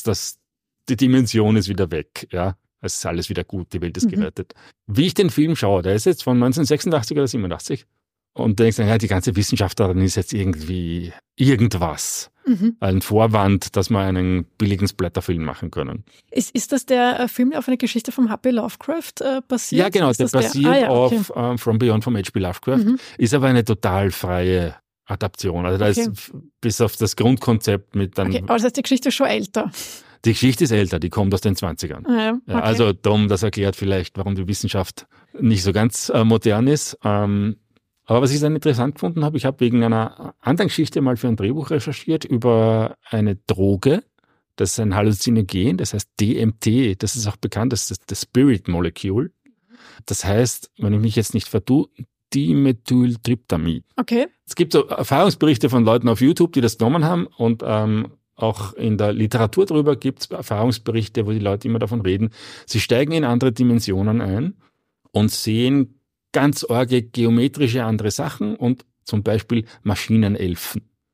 S2: die Dimension ist wieder weg. Ja, es ist alles wieder gut, die Welt ist gerettet. Wie ich den Film schaue, der ist jetzt von 1986 oder 87 und denkst dann, die ganze Wissenschaft daran ist jetzt irgendwie irgendwas. Ein Vorwand, dass wir einen billigen Splatterfilm machen können.
S1: Ist das der Film, der auf eine Geschichte vom H.P. Lovecraft basiert?
S2: Ja, genau, der basiert auf From Beyond vom H.P. Lovecraft, ist aber eine total freie Adaption. Also da ist bis auf das Grundkonzept mit dann...
S1: Okay, aber das heißt, die Geschichte ist schon älter.
S2: Die Geschichte ist älter, die kommt aus den 20ern.
S1: Ja, okay.
S2: Also das erklärt vielleicht, warum die Wissenschaft nicht so ganz modern ist. Aber was ich dann interessant gefunden habe, ich habe wegen einer anderen Geschichte mal für ein Drehbuch recherchiert über eine Droge, das ist ein Halluzinogen, das heißt DMT, das ist auch bekannt, das ist das Spirit Molecule. Das heißt, wenn ich mich jetzt nicht vertue, Dimethyltryptamid.
S1: Okay.
S2: Es gibt so Erfahrungsberichte von Leuten auf YouTube, die das genommen haben und auch in der Literatur darüber gibt es Erfahrungsberichte, wo die Leute immer davon reden, sie steigen in andere Dimensionen ein und sehen ganz arge geometrische andere Sachen und zum Beispiel Maschinenelfen.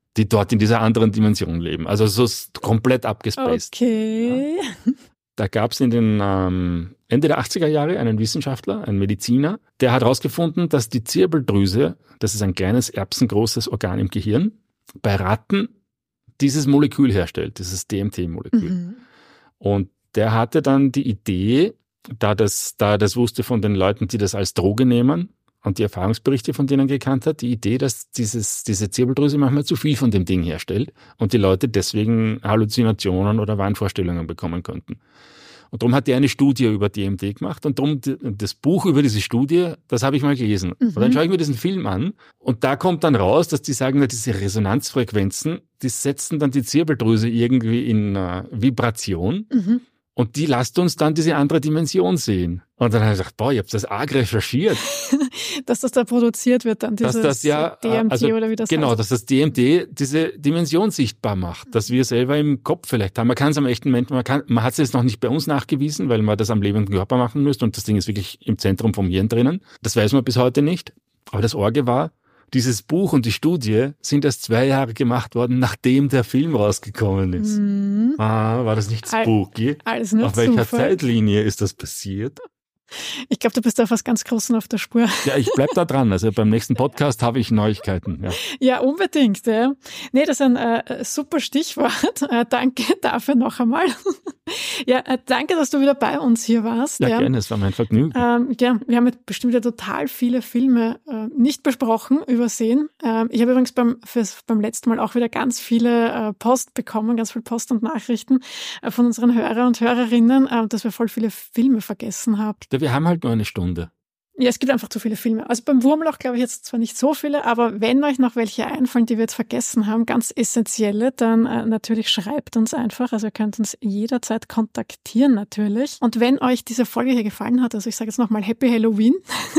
S2: die dort in dieser anderen Dimension leben. Also so komplett abgespaced.
S1: Okay.
S2: Ja. Da gab es in den Ende der 80er Jahre einen Wissenschaftler, einen Mediziner, der hat herausgefunden, dass die Zirbeldrüse, das ist ein kleines erbsengroßes Organ im Gehirn, bei Ratten dieses Molekül herstellt, dieses DMT-Molekül. Mhm. Und der hatte dann die Idee, da er das wusste von den Leuten, die das als Droge nehmen und die Erfahrungsberichte von denen gekannt hat, die Idee, dass diese Zirbeldrüse manchmal zu viel von dem Ding herstellt und die Leute deswegen Halluzinationen oder Wahnvorstellungen bekommen könnten. Und darum hat er eine Studie über DMT gemacht und darum das Buch über diese Studie, das habe ich mal gelesen. Mhm. Und dann schaue ich mir diesen Film an und da kommt dann raus, dass die sagen, diese Resonanzfrequenzen, die setzen dann die Zirbeldrüse irgendwie in Vibration. Mhm. Und die lasst uns dann diese andere Dimension sehen. Und dann habe ich gedacht, boah, ich habe das arg recherchiert.
S1: Dass das da produziert wird, dann dieses DMT oder wie das heißt.
S2: Genau, dass das DMT diese Dimension sichtbar macht, dass wir selber im Kopf vielleicht haben. Man kann es am echten Menschen, man hat es jetzt noch nicht bei uns nachgewiesen, weil man das am lebenden Körper machen müsste und das Ding ist wirklich im Zentrum vom Hirn drinnen. Das weiß man bis heute nicht. Aber das Orge war, dieses Buch und die Studie sind erst 2 Jahre gemacht worden, nachdem der Film rausgekommen ist. Mhm. War das nicht spooky?
S1: Alles nur
S2: Auf welcher Zeitlinie ist das passiert?
S1: Ich glaube, du bist da was ganz Großen auf der Spur.
S2: Ja, ich bleib da dran. Also beim nächsten Podcast habe ich Neuigkeiten.
S1: Ja, unbedingt. Ja. Nee, das ist ein super Stichwort. Danke dafür noch einmal. Ja, danke, dass du wieder bei uns hier warst.
S2: Ja, gerne, es war mein Vergnügen.
S1: Ja, wir haben jetzt bestimmt wieder total viele Filme nicht besprochen, übersehen. Ich habe übrigens beim letzten Mal auch wieder ganz viele Post bekommen, ganz viel Post und Nachrichten von unseren Hörer und Hörerinnen, dass wir voll viele Filme vergessen haben.
S2: Wir haben halt nur eine Stunde.
S1: Ja, es gibt einfach zu viele Filme. Also beim Wurmloch glaube ich jetzt zwar nicht so viele, aber wenn euch noch welche einfallen, die wir jetzt vergessen haben, ganz essentielle, dann natürlich schreibt uns einfach. Also ihr könnt uns jederzeit kontaktieren natürlich. Und wenn euch diese Folge hier gefallen hat, also ich sage jetzt nochmal Happy Halloween.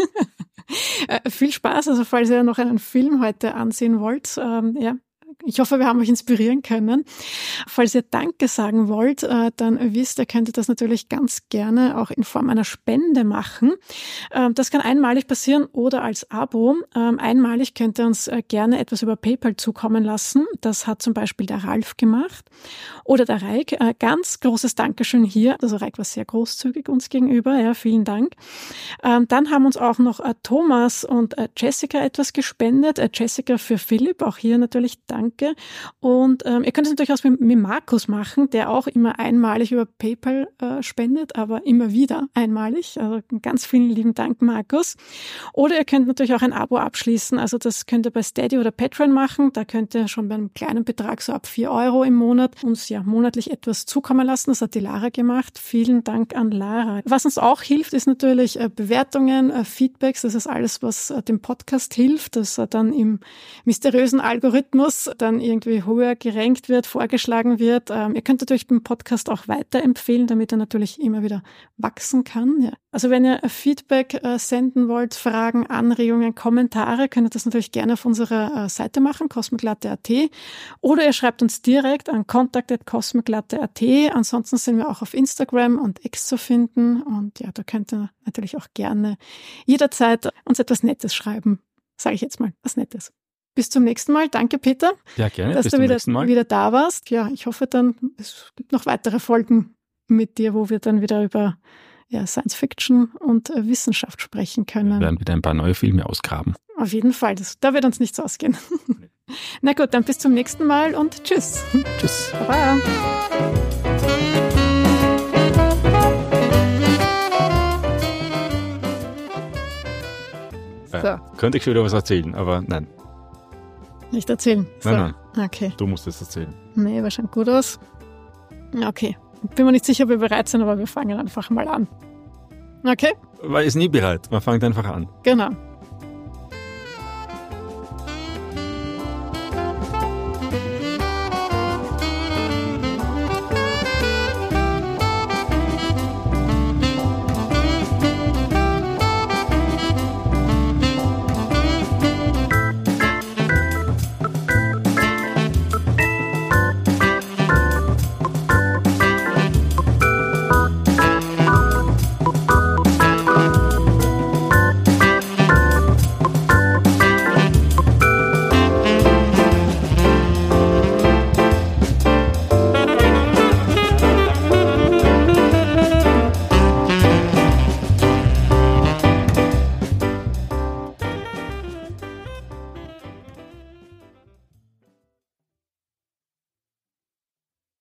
S1: Viel Spaß, also falls ihr noch einen Film heute ansehen wollt, ich hoffe, wir haben euch inspirieren können. Falls ihr Danke sagen wollt, dann wisst ihr, könnt ihr das natürlich ganz gerne auch in Form einer Spende machen. Das kann einmalig passieren oder als Abo. Einmalig könnt ihr uns gerne etwas über PayPal zukommen lassen. Das hat zum Beispiel der Ralf gemacht. Oder der Reik. Ganz großes Dankeschön hier. Also Reik war sehr großzügig uns gegenüber. Ja, vielen Dank. Dann haben uns auch noch Thomas und Jessica etwas gespendet. Jessica für Philipp. Auch hier natürlich Danke. Und ihr könnt es natürlich auch mit Markus machen, der auch immer einmalig über PayPal spendet, aber immer wieder einmalig. Also ganz vielen lieben Dank, Markus. Oder ihr könnt natürlich auch ein Abo abschließen. Also das könnt ihr bei Steady oder Patreon machen. Da könnt ihr schon bei einem kleinen Betrag, so ab 4 € im Monat, uns ja monatlich etwas zukommen lassen. Das hat die Lara gemacht. Vielen Dank an Lara. Was uns auch hilft, ist natürlich Bewertungen, Feedbacks. Das ist alles, was dem Podcast hilft, dass er dann im mysteriösen Algorithmus dann irgendwie höher gerankt wird, vorgeschlagen wird. Ihr könnt natürlich den Podcast auch weiterempfehlen, damit er natürlich immer wieder wachsen kann. Ja. Also wenn ihr Feedback senden wollt, Fragen, Anregungen, Kommentare, könnt ihr das natürlich gerne auf unserer Seite machen, cosmiclatte.at, oder ihr schreibt uns direkt an contact@cosmiclatte.at. Ansonsten sind wir auch auf Instagram und X zu finden und ja, da könnt ihr natürlich auch gerne jederzeit uns etwas Nettes schreiben. Sage ich jetzt mal, was Nettes. Bis zum nächsten Mal. Danke, Peter.
S2: Ja, gerne.
S1: Dass du wieder da warst. Ja, ich hoffe dann, es gibt noch weitere Folgen mit dir, wo wir dann wieder über Science Fiction und Wissenschaft sprechen können.
S2: Wir werden wieder ein paar neue Filme ausgraben.
S1: Auf jeden Fall. Da wird uns nichts ausgehen. Na gut, dann bis zum nächsten Mal und tschüss.
S2: Tschüss.
S1: Baba.
S2: So. Könnte ich schon wieder was erzählen, aber nein.
S1: Nicht erzählen? So.
S2: Nein.
S1: Okay.
S2: Du musst es erzählen.
S1: Nee, war schon gut aus. Okay. Bin mir nicht sicher, ob wir bereit sind, aber wir fangen einfach mal an. Okay?
S2: Man ist nie bereit. Man fängt einfach an.
S1: Genau.